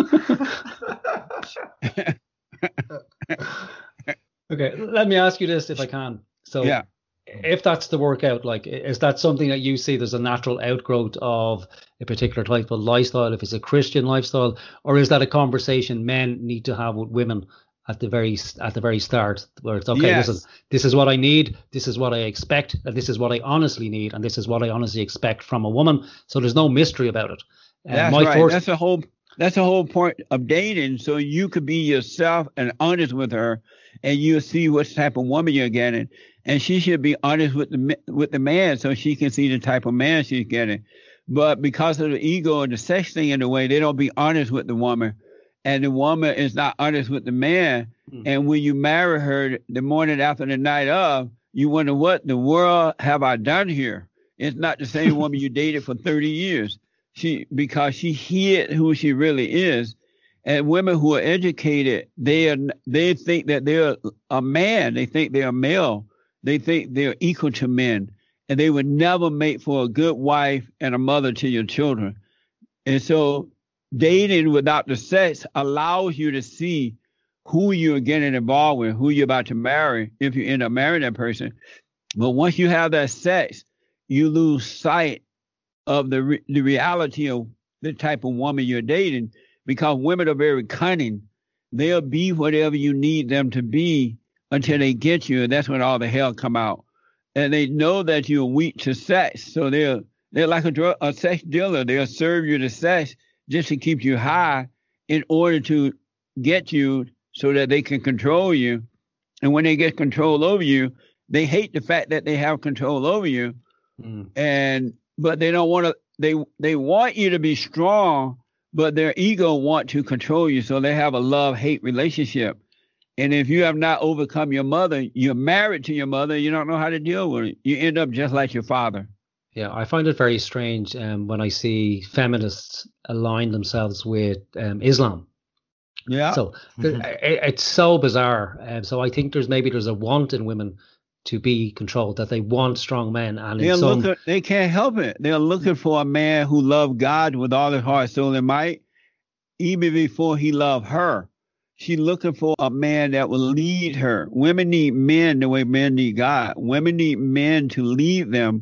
Okay, let me ask you this if I can. So yeah. If that's the workout, like, is that something that you see there's a natural outgrowth of a particular type of lifestyle, if it's a Christian lifestyle, or is that a conversation men need to have with women at the very at the very start, where it's, okay, Yes. listen, this is what I need, this is what I expect, and this is what I honestly need, and this is what I honestly expect from a woman. So there's no mystery about it. Uh, That's my right. first- That's the whole. That's the whole point of dating. So you could be yourself and honest with her, and you'll see what type of woman you're getting. And she should be honest with the with the man, so she can see the type of man she's getting. But because of the ego and the sex thing in the way, they don't be honest with the woman, and the woman is not honest with the man. Hmm. And when you marry her, the morning after the night of, you wonder, what the world have I done here? It's not the same woman you dated for thirty years. She because she hid who she really is. And women who are educated, they are they think that they're a man. They think they're male. They think they're equal to men, and they would never make for a good wife and a mother to your children. And so dating without the sex allows you to see who you're getting involved with, who you're about to marry, if you end up marrying that person. But once you have that sex, you lose sight of the re- the reality of the type of woman you're dating, because women are very cunning. They'll be whatever you need them to be until they get you, and that's when all the hell come out. And they know that you're weak to sex, so they're they're like a drug, a sex dealer. They'll serve you the sex just to keep you high in order to get you so that they can control you. And when they get control over you, they hate the fact that they have control over you. Mm. And but they don't want to. They they want you to be strong, but their ego want to control you. So they have a love-hate relationship. And if you have not overcome your mother, you're married to your mother, you don't know how to deal with it. You end up just like your father. Yeah, I find it very strange um, when I see feminists align themselves with um, Islam. Yeah. So mm-hmm. it, it's so bizarre. Um, so I think there's maybe there's a want in women to be controlled, that they want strong men. And They're in some... looking, they can't help it. They're looking for a man who loved God with all his heart, soul, and might, even before he loved her. She's looking for a man that will lead her. Women need men the way men need God. Women need men to lead them,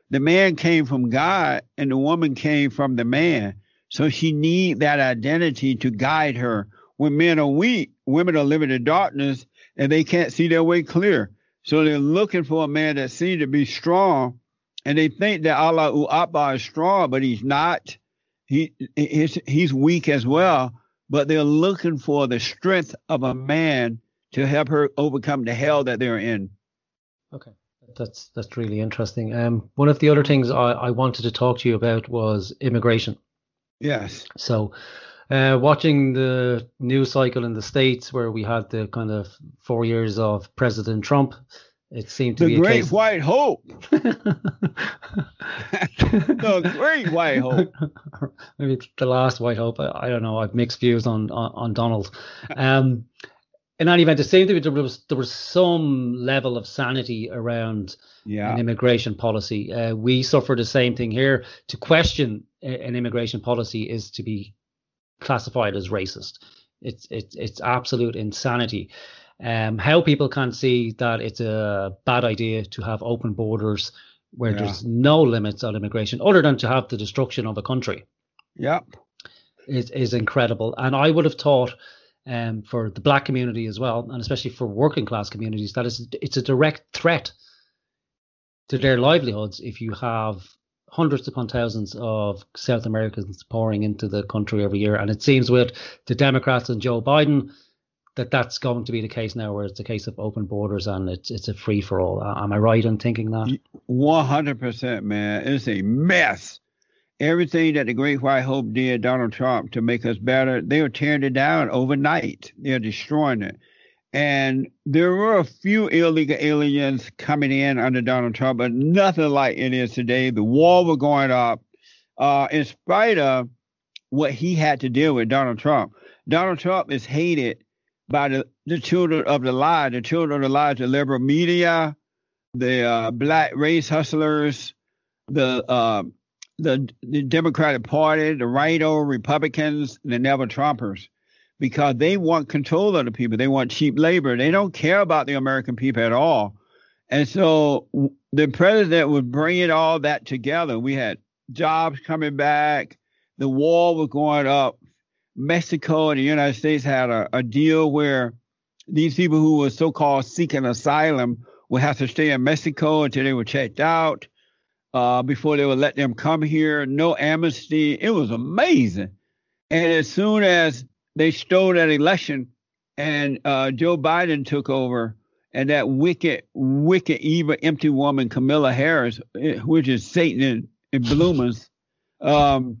the man came from God and the woman came from the man. So she needs that identity to guide her. When men are weak, women are living in darkness and they can't see their way clear. So they're looking for a man that seems to be strong, and they think that Allah Akbar is strong, but he's not. He he's, he's weak as well, but they're looking for the strength of a man to help her overcome the hell that they're in. Okay, that's that's really interesting. Um, one of the other things I, I wanted to talk to you about was immigration. Yes. So, uh, watching the news cycle in the States, where we had the kind of four years of President Trump, it seemed to the be a great case. white hope. The great white hope. Maybe the last white hope. I, I don't know. I've mixed views on on, on Donald. Um, in any event, it seemed to be there was there was some level of sanity around Yeah. an immigration policy. Uh, we suffer the same thing here. To question a- an immigration policy is to be classified as racist. It's it's it's absolute insanity. Um, how people can't see that it's a bad idea to have open borders where Yeah. there's no limits on immigration, other than to have the destruction of a country, Yep. is is incredible. And I would have thought, um, for the black community as well, and especially for working class communities, that is it's a direct threat to their livelihoods if you have hundreds upon thousands of South Americans pouring into the country every year. And it seems with the Democrats and Joe Biden that that's going to be the case now, where it's a case of open borders and it's it's a free for all. Am I right in thinking that? one hundred percent, man. It's a mess. Everything that the Great White Hope did, Donald Trump, to make us better, they are tearing it down overnight. They're destroying it. And there were a few illegal aliens coming in under Donald Trump, but nothing like it is today. The wall was going up, uh, in spite of what he had to deal with, Donald Trump. Donald Trump is hated by the, the children of the lie, the children of the lie, the liberal media, the uh, black race hustlers, the, uh, the the Democratic Party, the right-o Republicans, the never Trumpers, because they want control of the people. They want cheap labor. They don't care about the American people at all. And so the president would bring it all that together. We had jobs coming back. The wall was going up. Mexico and the United States had a, a deal where these people who were so-called seeking asylum would have to stay in Mexico until they were checked out, uh, before they would let them come here. No amnesty. It was amazing. And as soon as they stole that election and uh, Joe Biden took over, and that wicked, wicked, evil, empty woman, Kamala Harris, which is Satan in, in bloomers, um,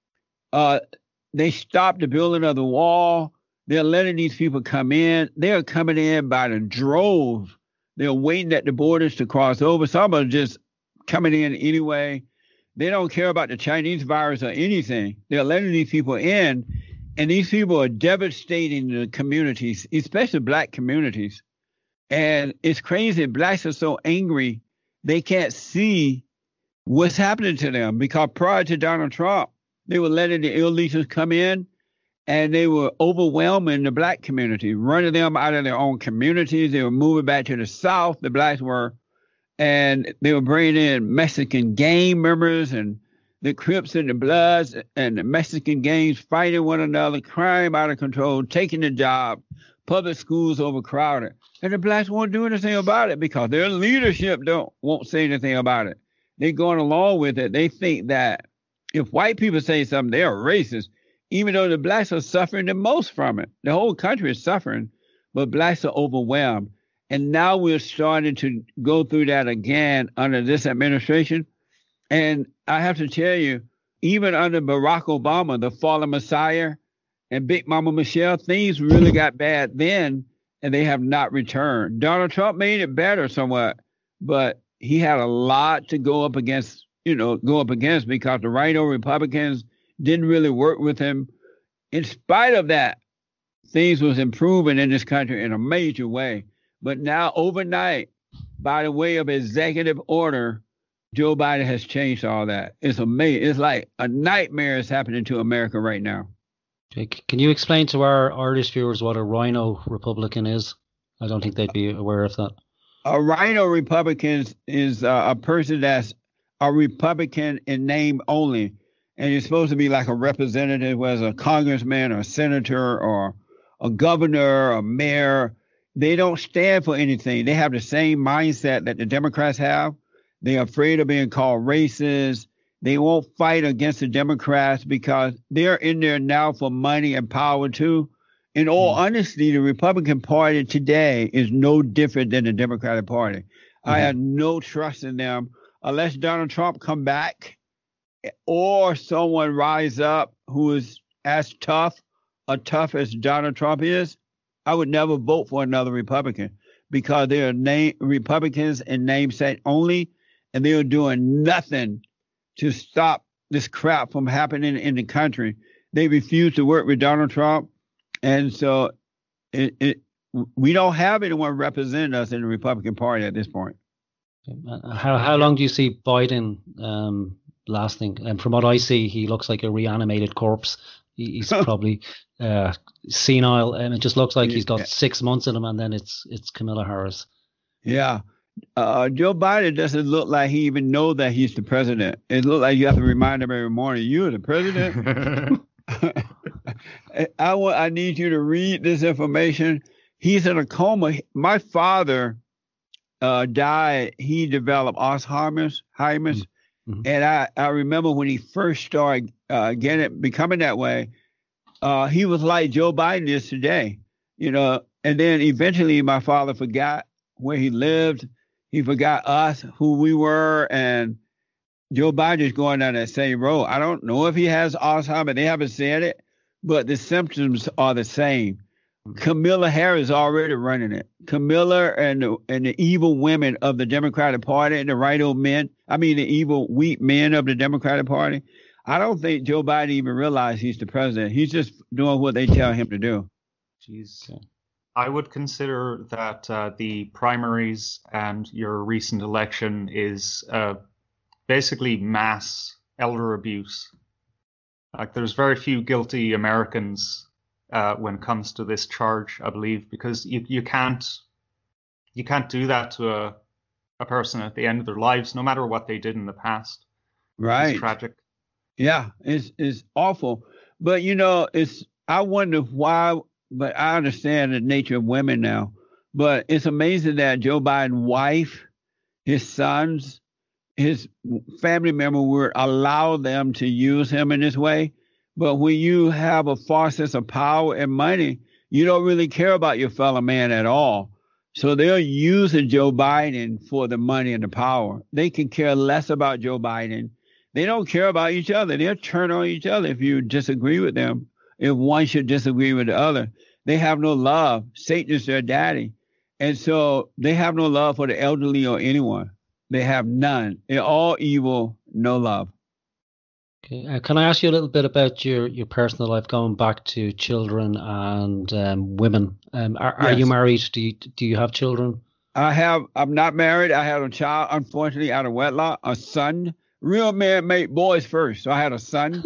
uh, they stopped the building of the wall. They're letting these people come in. They're coming in by the drove. They're waiting at the borders to cross over. Some are just coming in anyway. They don't care about the Chinese virus or anything. They're letting these people in, and these people are devastating the communities, especially black communities. And it's crazy. Blacks are so angry, they can't see what's happening to them, because prior to Donald Trump, they were letting the illegals come in, and they were overwhelming the black community, running them out of their own communities. They were moving back to the South, the blacks were, and they were bringing in Mexican gang members and the Crips and the Bloods and the Mexican gangs fighting one another, crime out of control, taking the job, public schools overcrowded. And the blacks won't do anything about it because their leadership don't won't say anything about it. They're going along with it. They think that if white people say something, they're racist, even though the blacks are suffering the most from it. The whole country is suffering, but blacks are overwhelmed. And now we're starting to go through that again under this administration. And I have to tell you, even under Barack Obama, the fallen messiah, and Big Mama Michelle, things really got bad then, and they have not returned. Donald Trump made it better somewhat, but he had a lot to go up against, you know, go up against because the right-o Republicans didn't really work with him. In spite of that, things was improving in this country in a major way. But now overnight, by the way of executive order, Joe Biden has changed all that. It's amazing. It's like a nightmare is happening to America right now. Okay. Can you explain to our Irish viewers what a rhino Republican is? I don't think they'd be aware of that. A rhino Republican is uh, a person that's are Republican in name only. And you're supposed to be like a representative, whether a congressman or a senator or a governor or mayor. They don't stand for anything. They have the same mindset that the Democrats have. They're afraid of being called racist. They won't fight against the Democrats because they're in there now for money and power too. In all mm-hmm. honesty, the Republican Party today is no different than the Democratic Party. Mm-hmm. I have no trust in them unless Donald Trump come back or someone rise up who is as tough or tough as Donald Trump is. I would never vote for another Republican because they are name Republicans in namesake only, and they are doing nothing to stop this crap from happening in the country. They refuse to work with Donald Trump. And so it, it, we don't have anyone representing us in the Republican Party at this point. How how long do you see Biden um, lasting? And from what I see, he looks like a reanimated corpse. He, he's probably uh, senile, and it just looks like he's got yeah. six months in him, and then it's it's Kamala Harris. Yeah. Uh, Joe Biden doesn't look like he even know that he's the president. It looks like you have to remind him every morning, you're the president. I want, I need you to read this information. He's in a coma. My father uh, died. He developed Alzheimer's, Alzheimer's. Mm-hmm. And I, I remember when he first started uh, getting it, becoming that way, uh, he was like Joe Biden is today, you know. And then eventually my father forgot where he lived. He forgot us, who we were, and Joe Biden is going down that same road. I don't know if he has Alzheimer's. They haven't said it, but the symptoms are the same. Mm-hmm. Kamala Harris is already running it. Kamala and the, and the evil women of the Democratic Party and the right old men, I mean the evil, weak men of the Democratic Party. I don't think Joe Biden even realized he's the president. He's just doing what they tell him to do. Jeez. Okay. I would consider that uh, the primaries and your recent election is uh, basically mass elder abuse. Like, there's very few guilty Americans uh, when it comes to this charge, I believe, because you you can't you can't do that to a a person at the end of their lives, no matter what they did in the past. Right. It's tragic. Yeah, it's it's awful. But you know, it's I wonder why. But I understand the nature of women now. But it's amazing that Joe Biden's wife, his sons, his family member would allow them to use him in this way. But when you have a far sense of power and money, you don't really care about your fellow man at all. So they're using Joe Biden for the money and the power. They can care less about Joe Biden. They don't care about each other. They'll turn on each other if you disagree with them. If one should disagree with the other, they have no love. Satan is their daddy. And so they have no love for the elderly or anyone. They have none. They're all evil, no love. Okay. Uh, can I ask you a little bit about your, your personal life, going back to children and um, women? Um, are, are yes. you married? Do you, do you have children? I have. I'm not married. I had a child, unfortunately, out of wedlock, a son. Real men make boys first. So I had a son.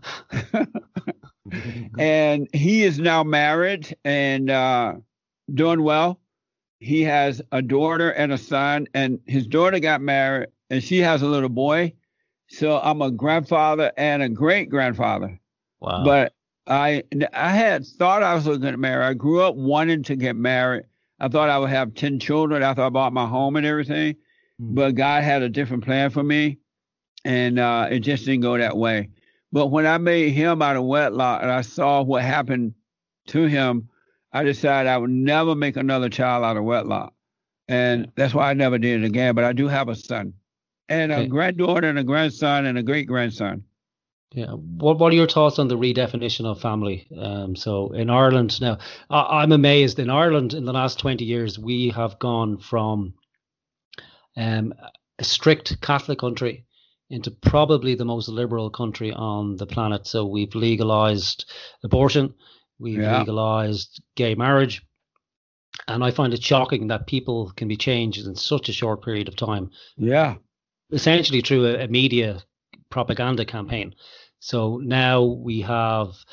And he is now married and uh, doing well. He has a daughter and a son, and his daughter got married, and she has a little boy. So I'm a grandfather and a great grandfather. Wow. But I I had thought I was going to marry. I grew up wanting to get married. I thought I would have ten children after I bought my home and everything. Mm-hmm. But God had a different plan for me, and uh, it just didn't go that way. But when I made him out of wedlock and I saw what happened to him, I decided I would never make another child out of wedlock. And that's why I never did it again. But I do have a son and a okay. granddaughter and a grandson and a great grandson. Yeah. What What are your thoughts on the redefinition of family? Um, so in Ireland now, I, I'm amazed. In Ireland, in the last twenty years, we have gone from um, a strict Catholic country into probably the most liberal country on the planet. So we've legalized abortion, we've yeah. legalized gay marriage, and I find it shocking that people can be changed in such a short period of time. Yeah. Essentially through a, a media propaganda campaign. So now we have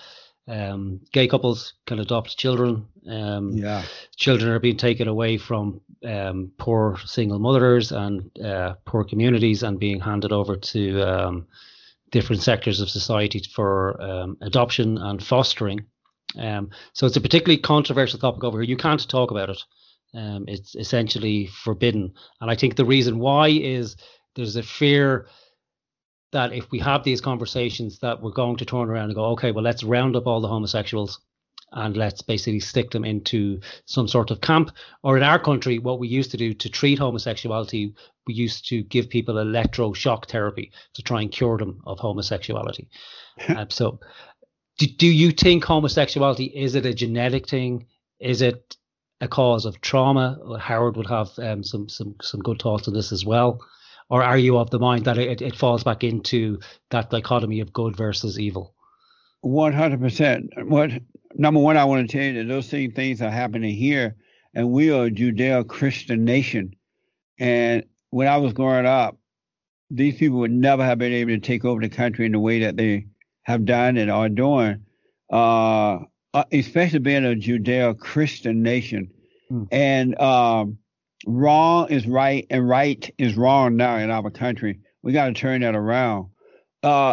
Um, gay couples can adopt children. Um, Yeah. Children are being taken away from um, poor single mothers and uh, poor communities and being handed over to um, different sectors of society for um, adoption and fostering. Um, so it's a particularly controversial topic over here. You can't talk about it. Um, it's essentially forbidden. And I think the reason why is there's a fear that if we have these conversations that we're going to turn around and go, okay, well, let's round up all the homosexuals and let's basically stick them into some sort of camp. Or in our country, what we used to do to treat homosexuality, we used to give people electroshock therapy to try and cure them of homosexuality. um, so do, do you think homosexuality, is it a genetic thing? Is it a cause of trauma? Howard would have um, some, some, some good thoughts on this as well. Or are you of the mind that it, it falls back into that dichotomy of good versus evil? one hundred percent. What number one, I want to tell you that those same things are happening here, and we are a Judeo-Christian nation. And when I was growing up, these people would never have been able to take over the country in the way that they have done and are doing, uh, especially being a Judeo-Christian nation. Hmm. And um, wrong is right and right is wrong now in our country. We got to turn that around. Uh,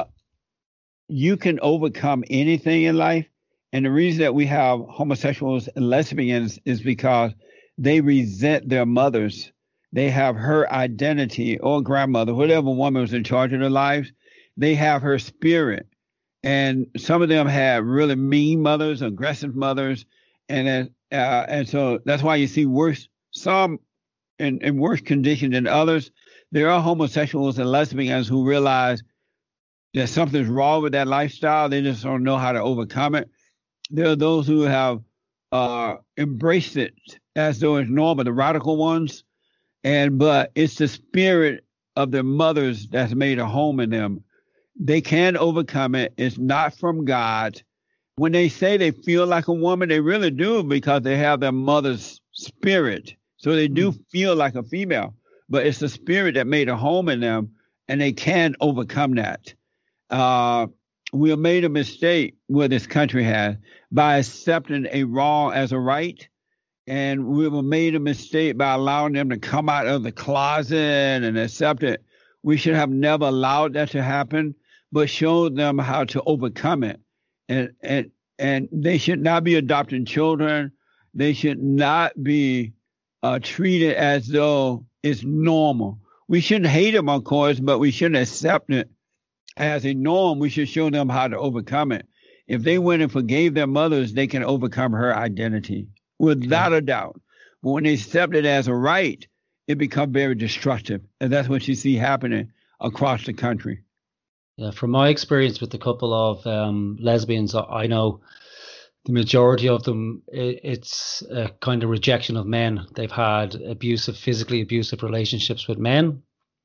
you can overcome anything in life. And the reason that we have homosexuals and lesbians is because they resent their mothers. They have her identity or grandmother, whatever woman was in charge of their lives. They have her spirit. And some of them have really mean mothers, aggressive mothers. And, uh, and so that's why you see worse, some in, in worse condition than others. There are homosexuals and lesbians who realize that something's wrong with that lifestyle. They just don't know how to overcome it. There are those who have uh, embraced it as though it's normal, the radical ones. And but it's the spirit of their mothers that's made a home in them. They can overcome it. It's not from God. When they say they feel like a woman, they really do because they have their mother's spirit. So they do feel like a female, but it's the spirit that made a home in them, and they can overcome that. Uh, we have made a mistake, what this country has, by accepting a wrong as a right. And we have made a mistake by allowing them to come out of the closet and accept it. We should have never allowed that to happen, but showed them how to overcome it. And, and, and they should not be adopting children. They should not be uh, treated as though it's normal. We shouldn't hate them, of course, but we shouldn't accept it as a norm. We should show them how to overcome it. If they went and forgave their mothers, they can overcome her identity without a doubt. But when they accept it as a right, it becomes very destructive. And that's what you see happening across the country. Yeah, from my experience with a couple of um, lesbians, I know the majority of them, it, it's a kind of rejection of men. They've had abusive, physically abusive relationships with men,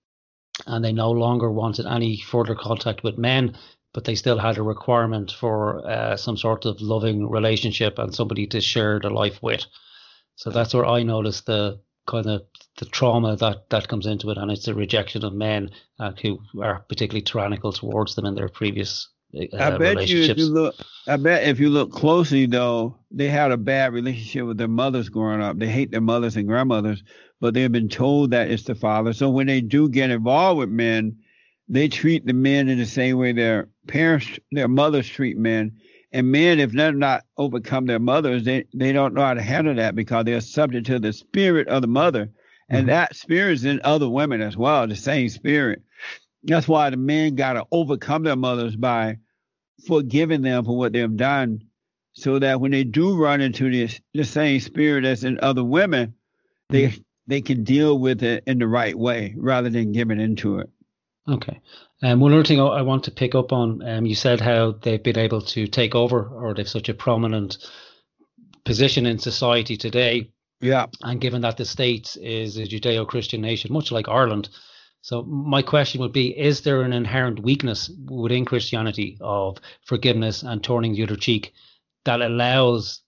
and they no longer wanted any further contact with men, but they still had a requirement for uh, some sort of loving relationship and somebody to share their life with. So that's where I noticed the kind of the trauma that, that comes into it, and it's a rejection of men uh, who are particularly tyrannical towards them in their previous uh, I bet relationships. you, if you look, I bet if you look closely, though, they had a bad relationship with their mothers growing up. They hate their mothers and grandmothers, but they've been told that it's the father. So when they do get involved with men, they treat the men in the same way their parents, their mothers treat men. And men, if they're not overcome their mothers, they, they don't know how to handle that because they're subject to the spirit of the mother. And mm-hmm. that spirit is in other women as well, the same spirit. That's why the men got to overcome their mothers by forgiving them for what they've done, so that when they do run into this, the same spirit as in other women, they mm-hmm. they can deal with it in the right way rather than giving into it. Okay. Um, one other thing I want to pick up on, um, you said how they've been able to take over, or they've such a prominent position in society today. Yeah. And given that the States is a Judeo-Christian nation, much like Ireland. So my question would be, is there an inherent weakness within Christianity of forgiveness and turning the other cheek that allows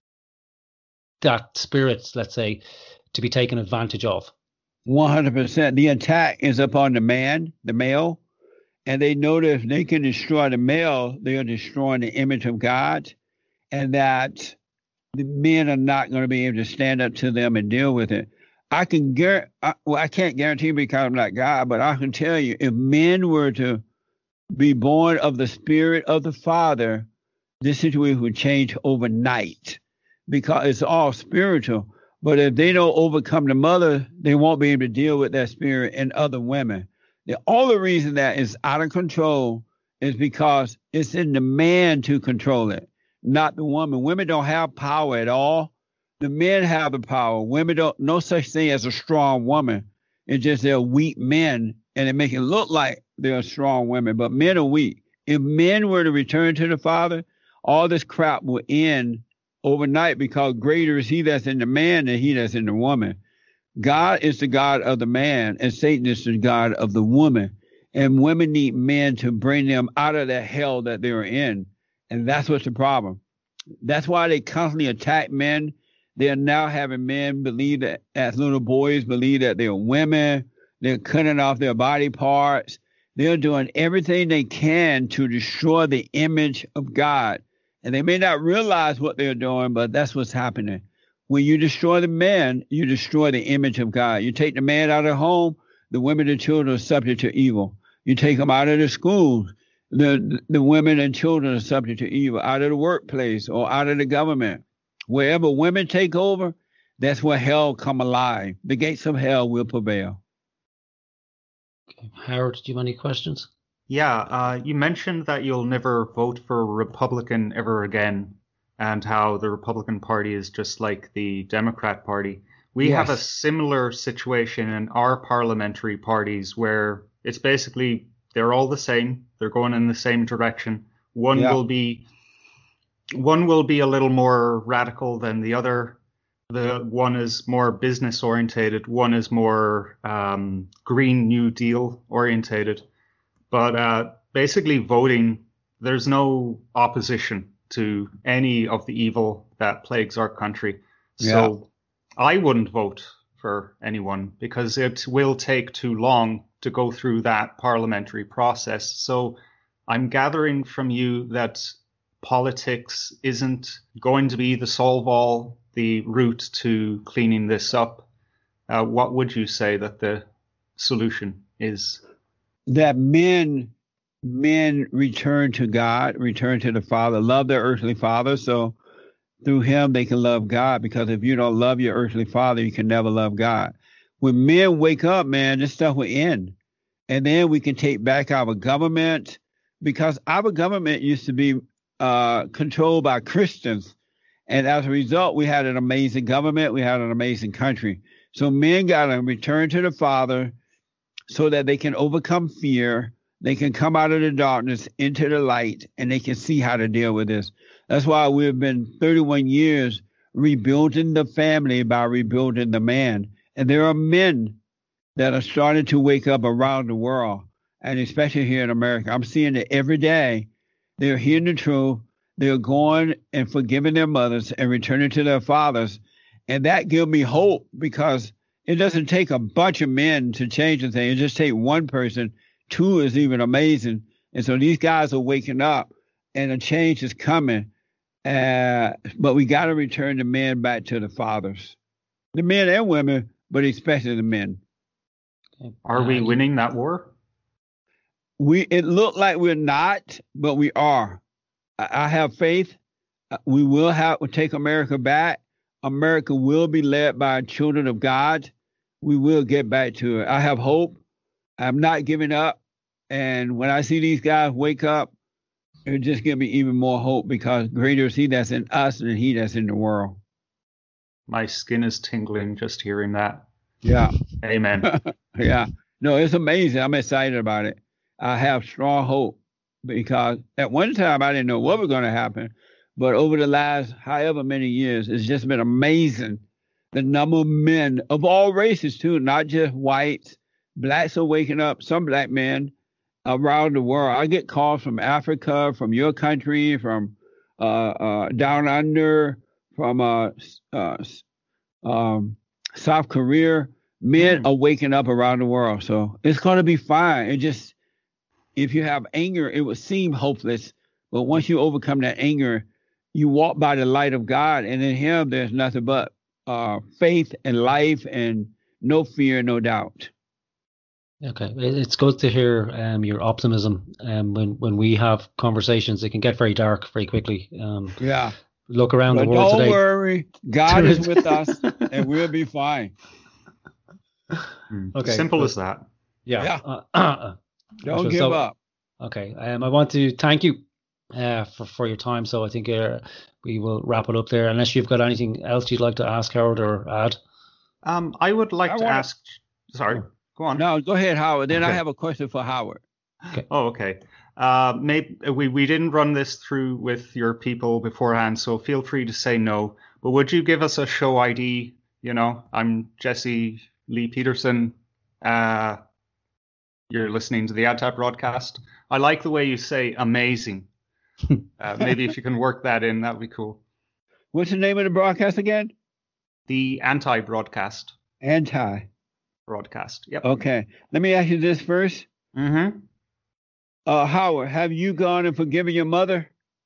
that spirit, let's say, to be taken advantage of? one hundred percent. The attack is upon the man, the male, and they know that if they can destroy the male, they are destroying the image of God, and that the men are not going to be able to stand up to them and deal with it. I can guarantee, well, I can't guarantee because I'm not God, but I can tell you, if men were to be born of the Spirit of the Father, this situation would change overnight because it's all spiritual. But if they don't overcome the mother, they won't be able to deal with that spirit in other women. The only reason that is out of control is because it's in the man to control it, not the woman. Women don't have power at all. The men have the power. Women don't, no such thing as a strong woman. It's just they're weak men, and they make it look like they're strong women, but men are weak. If men were to return to the Father, all this crap will end overnight because greater is he that's in the man than he that's in the woman. God is the God of the man, and Satan is the God of the woman. And women need men to bring them out of that hell that they're in. And that's what's the problem. That's why they constantly attack men. They are now having men believe that, as little boys, believe that they're women. They're cutting off their body parts. They're doing everything they can to destroy the image of God. And they may not realize what they're doing, but that's what's happening. When you destroy the man, you destroy the image of God. You take the man out of the home, the women and children are subject to evil. You take them out of the schools, the, the women and children are subject to evil, out of the workplace or out of the government. Wherever women take over, that's where hell come alive. The gates of hell will prevail. Okay. Howard, do you have any questions? Yeah, uh, you mentioned that you'll never vote for a Republican ever again, and how the Republican Party is just like the Democrat Party. We Yes. have a similar situation in our parliamentary parties where it's basically they're all the same. They're going in the same direction. One Yeah. will be one will be a little more radical than the other. The one is more business orientated. One is more um, Green New Deal orientated. But uh, basically voting, there's no opposition to any of the evil that plagues our country. So yeah. I wouldn't vote for anyone because it will take too long to go through that parliamentary process. So I'm gathering from you that politics isn't going to be the solve all, the route to cleaning this up. Uh, what would you say that the solution is? That men men return to God, return to the Father, love their earthly father, so through him they can love God, because if you don't love your earthly father, you can never love God. When men wake up, man, this stuff will end. And then we can take back our government, because our government used to be uh, controlled by Christians. And as a result, we had an amazing government. We had an amazing country. So men got to return to the Father so that they can overcome fear. They can come out of the darkness into the light, and they can see how to deal with this. That's why we've been thirty-one years rebuilding the family by rebuilding the man. And there are men that are starting to wake up around the world, and especially here in America. I'm seeing it every day. They're hearing the truth. They're going and forgiving their mothers and returning to their fathers. And that gives me hope, because it doesn't take a bunch of men to change the thing. It just takes one person. Two is even amazing. And so these guys are waking up, and a change is coming. Uh, but we got to return the men back to the fathers, the men and women, but especially the men. Are we winning that war? We it looked like we're not, but we are. I, I have faith. We will have we'll take America back. America will be led by children of God. We will get back to it. I have hope. I'm not giving up. And when I see these guys wake up, it just gives me even more hope, because greater is he that's in us than he that's in the world. My skin is tingling just hearing that. Yeah. Amen. Yeah. No, it's amazing. I'm excited about it. I have strong hope, because at one time I didn't know what was going to happen. But over the last however many years, it's just been amazing. The number of men of all races, too, not just whites. Blacks are waking up, some black men around the world. I get calls from Africa, from your country, from uh, uh, down under, from uh, uh, um, South Korea. Men mm. are waking up around the world. So it's going to be fine. It just, if you have anger, it would seem hopeless. But once you overcome that anger, you walk by the light of God, and in Him there's nothing but uh, faith and life and no fear, no doubt. Okay, it's good to hear um, your optimism. Um, when when we have conversations, it can get very dark very quickly. Um, yeah. Look around but the world don't today. Don't worry, God is with us, and we'll be fine. Okay. Simple good. as that. Yeah. yeah. Uh, uh, don't give so, up. Okay. Um, I want to thank you uh, for for your time. So I think uh, we will wrap it up there. Unless you've got anything else you'd like to ask, Howard, or add. Um, I would like I to wanna... ask. Sorry. Go on. No, go ahead, Howard. Then okay. I have a question for Howard. Okay. Oh, okay. Uh, maybe we, we didn't run this through with your people beforehand, so feel free to say no. But would you give us a show I D? You know, I'm Jesse Lee Peterson. Uh, you're listening to the AdTap broadcast. I like the way you say amazing. Uh, maybe if you can work that in, that would be cool. What's the name of the broadcast again? The Anti-Broadcast. Anti. Broadcast. Yep. Okay. Let me ask you this first. Mm-hmm. Uh, Howard, have you gone and forgiven your mother?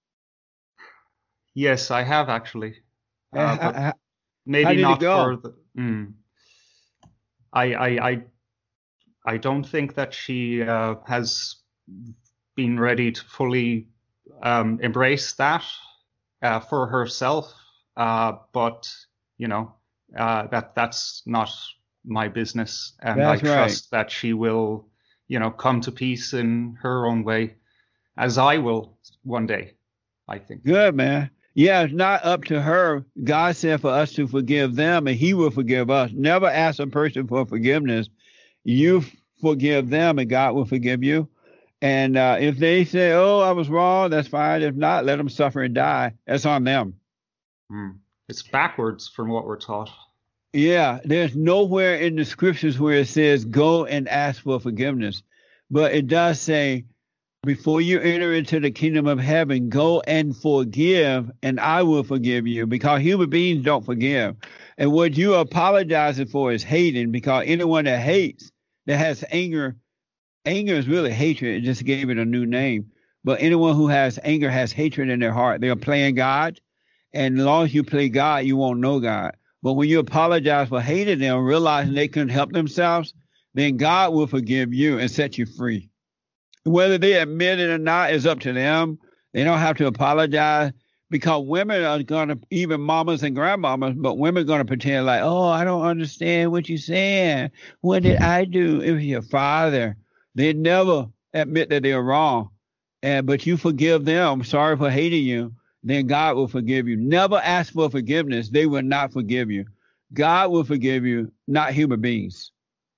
Yes, I have actually. Uh, uh, but how, maybe how did not it go? for the. Mm, I, I I I don't think that she uh, has been ready to fully um, embrace that uh, for herself. Uh, but you know uh, that that's not my business, and that's I trust right. that she will, you know, come to peace in her own way, as I will one day, I think. Good, man. Yeah, it's not up to her. God said for us to forgive them, and He will forgive us. Never ask a person for forgiveness. You forgive them, and God will forgive you. And uh, if they say, "Oh, I was wrong," that's fine. If not, let them suffer and die. That's on them. Mm. It's backwards from what we're taught. Yeah, there's nowhere in the scriptures where it says go and ask for forgiveness. But it does say, before you enter into the kingdom of heaven, go and forgive, and I will forgive you, because human beings don't forgive. And what you're apologizing for is hating, because anyone that hates, that has anger, anger is really hatred. It just gave it a new name. But anyone who has anger has hatred in their heart. They're playing God. And as long as you play God, you won't know God. But when you apologize for hating them, realizing they couldn't help themselves, then God will forgive you and set you free. Whether they admit it or not is up to them. They don't have to apologize, because women are going to, even mamas and grandmamas, but women are going to pretend like, oh, I don't understand what you're saying. What did I do? It was your father. They never admit that they're wrong. And but you forgive them. Sorry for hating you. Then God will forgive you. Never ask for forgiveness. They will not forgive you. God will forgive you, not human beings.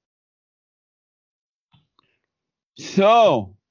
So,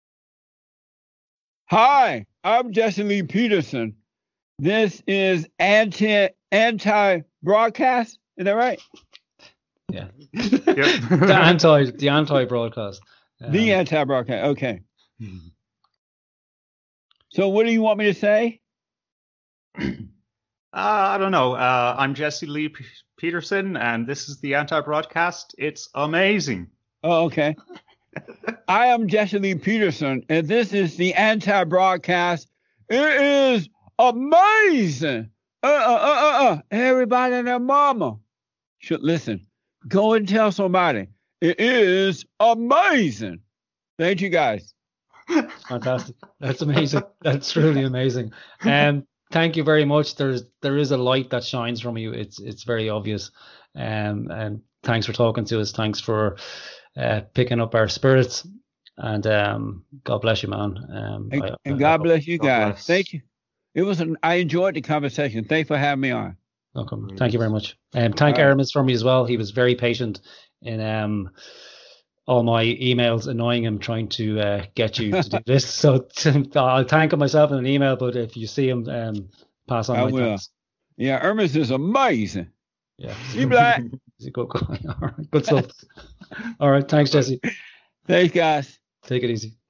hi, I'm Jesse Lee Peterson. This is anti anti broadcast. Is that right? Yeah. Yep. the anti the anti broadcast. Um, the anti broadcast. Okay. Hmm. So, what do you want me to say? Uh, I don't know. Uh, I'm Jesse Lee P- Peterson, and this is the Anti-Broadcast. It's amazing. Oh, okay. I am Jesse Lee Peterson, and this is the Anti-Broadcast. It is amazing. Uh, uh, uh, uh, uh. Everybody and their mama should listen. Go and tell somebody. It is amazing. Thank you, guys. Fantastic. That's amazing. That's really amazing. Um, Thank you very much. There's there is a light that shines from you. It's it's very obvious. Um, and thanks for talking to us. Thanks for uh, picking up our spirits. And um, God bless you, man. Um, and, I, and I, God I, bless you God guys. Bless. Thank you. It was an, I enjoyed the conversation. Thanks for having me on. Welcome. Thank you very much. Um, thank Aramis for me as well. He was very patient in um. all my emails annoying him trying to uh, get you to do this. So I'll thank him myself in an email, but if you see him, um, pass on I my will. thanks. Yeah, Hermes is amazing. Yeah. See black. He's a good guy. All right. Good stuff. All right. Thanks, Jesse. Thanks, guys. Take it easy.